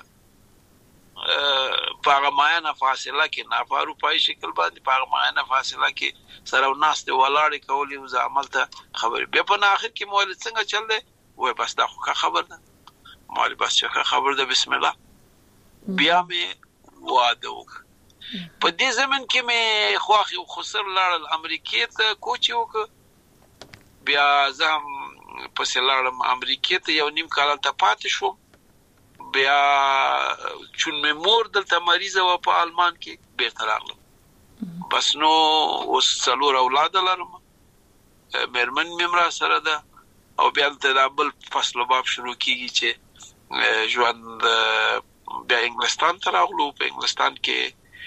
په هغه معینه فاصله کې نافارو پای شکل باندې په هغه معینه فاصله کې سره ناست ولاړې کولې او زه عمل ته خبرې. بیا په آخر کې مولد څنګه چل دی وای بس دا خو خبر ده. مولد بس چې خبر ده بسم الله. بیا مې واده وکړ. په دې زمن کې مې خواخي او خسر لاړل امریکې ته کوچ وکړ. بیا زه هم پسې لاړم امریکې ته 1.5 کال ته پاتې شوم. بیا چون مې مور دلته مریضه و په آلمان کې بیرته راغلم. بس نو اوس 4 اولاد لرم. میرمن مې را سره ده او بیا دلته بل فصل باب شروع کیږي چې ژوند بیا انګلستان ته راغلو. په انګلستان کې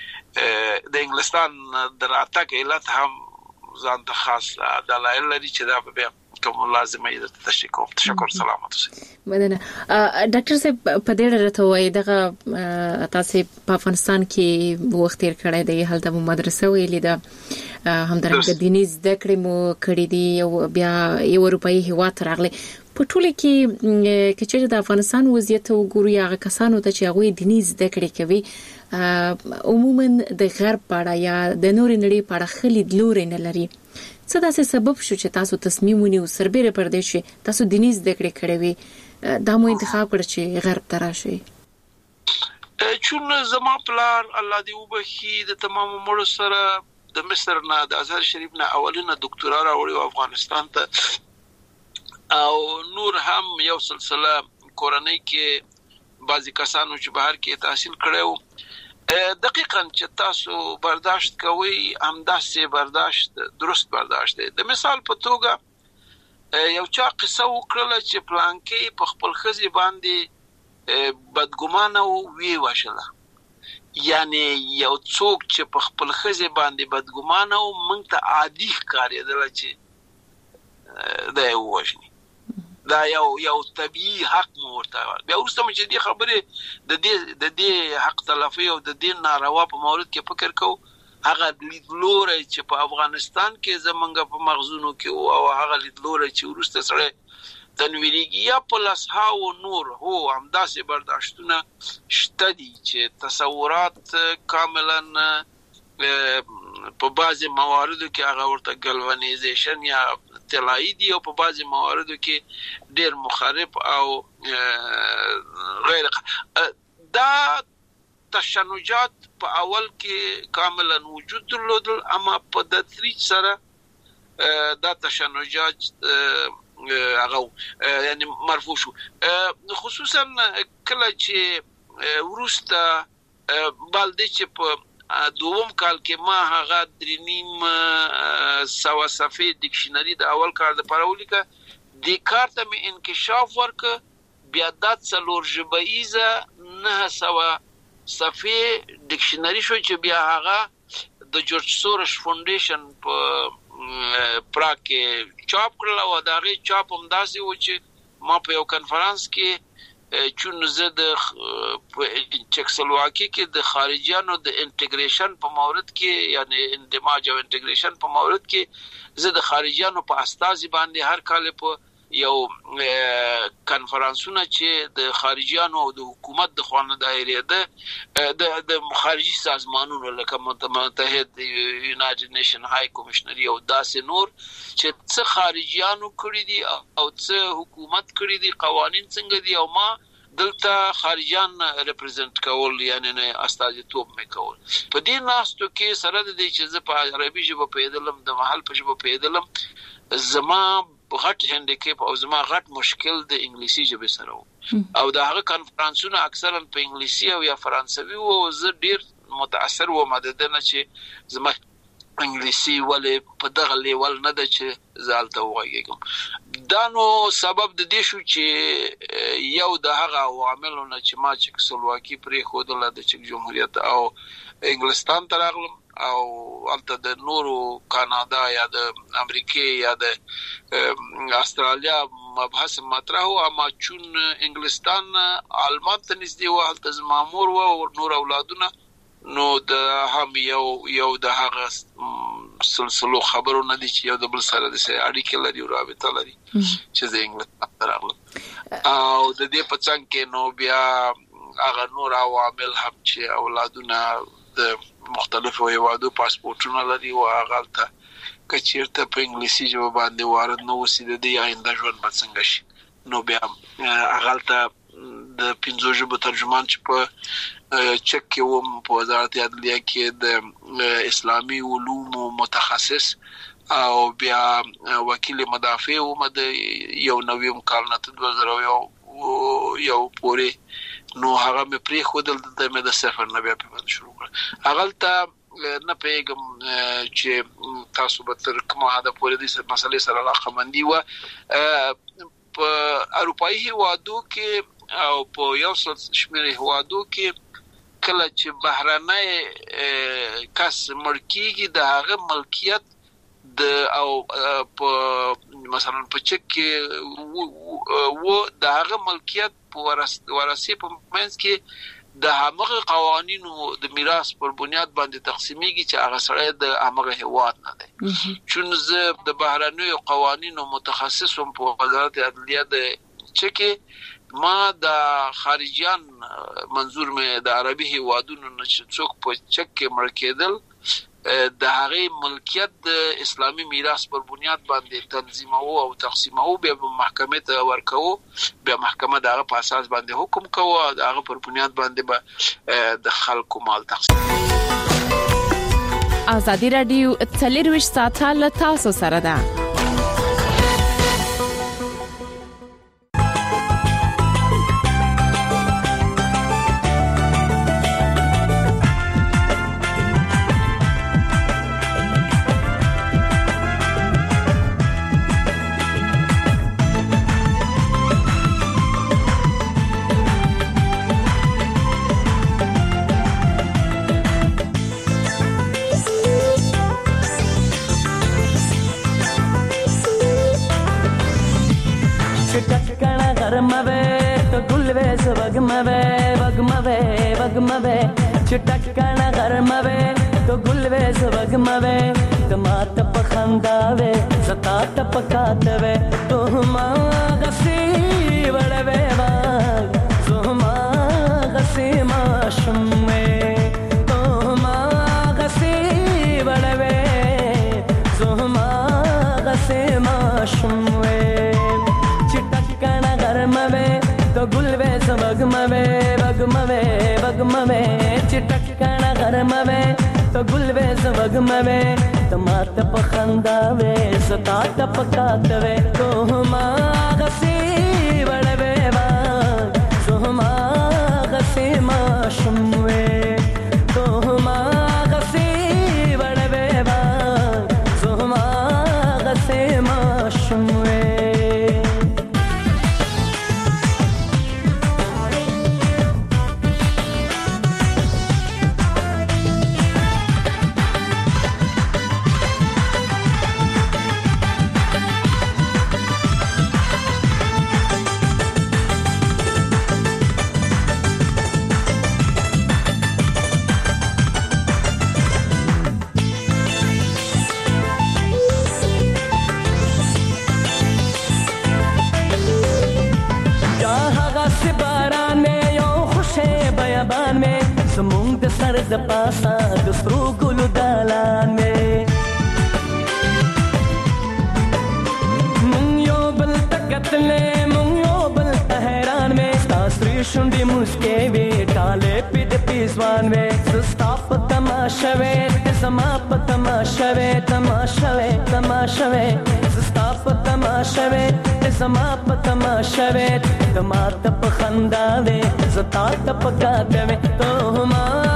د انګلستان د راتګ علت هم ځان ته خاص دلایل لري چې دا بیا کوم لازمه یې تشکر سلامت اوسئ. مننه. ډاکټر صاحب په دې اړه راته وایي دغه تاسو په افغانستان کې وخت تیر کړی دی. هلته مو مدرسه ویلې ده همدارنګه دیني زده کړې مو کړې دي او بیا یو اروپایي هیواد ته راغلی. په ټوله کې چې د افغانستان وضعیت وګورو هغه کسانو ته چې هغوی دیني زده کړې کوي عموما د غرب په اړه یا د نورې نړۍ په اړه ښه لیدلوری نه لري. څه داسې سبب شو چې تاسو تصمیم ونیو سربېره پر دې چې تاسو دیني زده کړې کړې وي دا مو انتخاب کړ چې غرب ته راشئ؟ چون زما پلار الله دې وبخي د تمام عمر سره د مصر نه د ازهر شریف نه اولینه دکتورا راوړی افغانستان ته او نور هم یو سلسله کورنۍ کې بعضی کسانو چې بهر کې تحصیل کړو. دقیقاً چې تاسو برداشت کوئ همداسې برداشت درست برداشت دی. د مثال په توګه یو چا قصه وکړله چې پلانکې په خپل ښځې باندې بدګمانه وی وشله. یعنی یو څوک چې په خپل ښځې باندې بدګمانه و موږ ته عادي ښکارېدله چې دا یې ووژني. دا یو طبيعي حق مو ورته. بیا وروسته مې چې دې خبرې د دې حق تلفي او د دې ناروا په مورد کې فکر کوو هغه لیدلوری چې په افغانستان کې زمونږ په مغزونو کې او هغه لیدلوری چې وروسته سره تنویریږي یا په لسهاو نور هو همداسې برداشتونه شته دي چې تصورات کاملا په بعضي مواردو کې هغه ورته ګلوانیزیشن یا طلایی دي او په بعضي مواردو کې ډېر مخالف او غیر دا تشنجات په اول کې کاملا وجود درلودل اما په تدریج سره دا تشنجات هغه یعنی مرفوع شو. خصوصا کله چې ورسته بلدې چې په دوم کال کې ما هغه 3.5 صفحې ډکشنری د اول کار د پارولیکا د کار ته مې انکشاف ورک بیا د څلور ژبایزه 900 صفحې ډکشنری شو چې بیا هغه د جورج سورش فاونډیشن په پراګ کې چاپ کړل او دا غي چاپ هم داسې و چې ما په یو کانفرنس کې چون زه د چکسلواکی کې د خارجيانو د انټیګریشن په مورد کې یعنی اندماج او انټیګریشن په مورد کې زه د خارجيانو په استازي باندې هر کال په یو کانفرنسونه چې د خارجيانو او د حکومت د خوانه دایره د خارجي سازمانونو لکه متحد یونایټډ نیشن های کمشنري او داسې نور چې څه خارجيانو کړی دي او څه حکومت کړی دي قوانين څنګه دي او ما دلته خارجيان ریپرزنټ کول یعنی نه استازیتوب میکول په دې ناستو کې سره د دې چې زه په عربي ژبه پیدلم د محل په ژبه پیدلم زما غټ هندیکیپ او زما غټ مشکل د انګلیسي ژبه سره او د هغه کانفرنسونه اکثرا په انګلیسي او یا فرانسوي او زه ډیر متاثر و مددنه چې زما انګلیسي ولې په دغه لیول نه ده چې زالته وایګم دا نو سبب د دې شو چې یو د هغه عواملونه چې ما چکسلواکی پرې خودله د چک جمهوریت او انګلستان ته راغلم او البته د نورو کاناډا یا د امریکا یا د استرالیا مبحث مطرح او اما چون انګلستان آلمان ته نږدې و هلته زما مور او نور اولادونه نو د هم یو د هغه سلسله خبرونه دي چې یو د بل سره د اړیکې لري او رابطه لري چې د انګلستان راغلم او د دې په څنګ کې نو بیا هغه نور عوامل هم چې اولادونه د مختلفو هیوادو پاسپورتونه لري او هغه ته کچیرته په انګلیسي ژبه باندې وارد نو وسید دي آینده ژوند به څنګه شي نو بیا هغه ته د 15 ژبه ترجمان چې په چک کې وم په وزارت عدلیه کې د اسلامي علوم متخصص او بیا وکیل مدافع وم د یو نویم کال نه 2001 یو پورې نو هغه مې پری خودل د مې د سفر نه بیا په شروع کړ هغه ته نه پیغام چې تاسو به تر کومه هدا پورې د مسلې سره علاقه مندي و په اروپאי هوادو کې او په یو څه شمېر هوادو کې کله چې بهرنۍ کس ملکیږي د هغه ملکیت د او په مثلا په چک کې و د هغه ملکیت په ورثه په منځ کې د هغه قوانینو د میراث پر بنیاد باندې تقسیمېږي چې هغه سره د هغه هواد نه دی چون زه د بهرنۍ قوانینو متخصصم په وزارت عدلیه د چک ما د خارجيان منظور مې د عربي هوادونو چې څوک په چک کې مړ کېدل د هغه ملکیت د اسلامي میراث پر بنیاد باندې تنظیمو او تقسیمو به محکمه ته ورکو به محکمه دغه په اساس باندې حکم کوي او دغه پر بنیاد باندې به د خلکو مال تقسیم ازادي رادیو 24 ساعته له تاسو سره ده چټکانه غرموي تو ګلوي زوګموي تما تپ خنداوي زتا تپ کاتوي تو ما غسي وړوي وا تو ما غسي ما شمه تو ما غسي وړوي تو ما غسي ما شمه چټکانه غرموي تو ګلوي زوګموي وګموي چټکانه غرموي تو ګلوي زوګموي تما تپ خنداوي ستا تپ کاتوي تو ما غسي وړوي وا تو ما غسي ما شموي تو ما غسي وړوي وا تو ما غسي ما شموي بیابان میں زمونږ د سر د پاسه د سرو ګلو دالان میں مونږ یو بل ته کتلې مونږ یو بل ته حیران میں ستا سرې شونډې موسکې وې ټالې پې د پیزوان میں ستا په تماشه وې زما په تماشه وې تماشه وې تماشه وې ستا په تماشه وې زما په تماشه وې د ما ته په خندا وې زه تا ته په کاته وې ته ما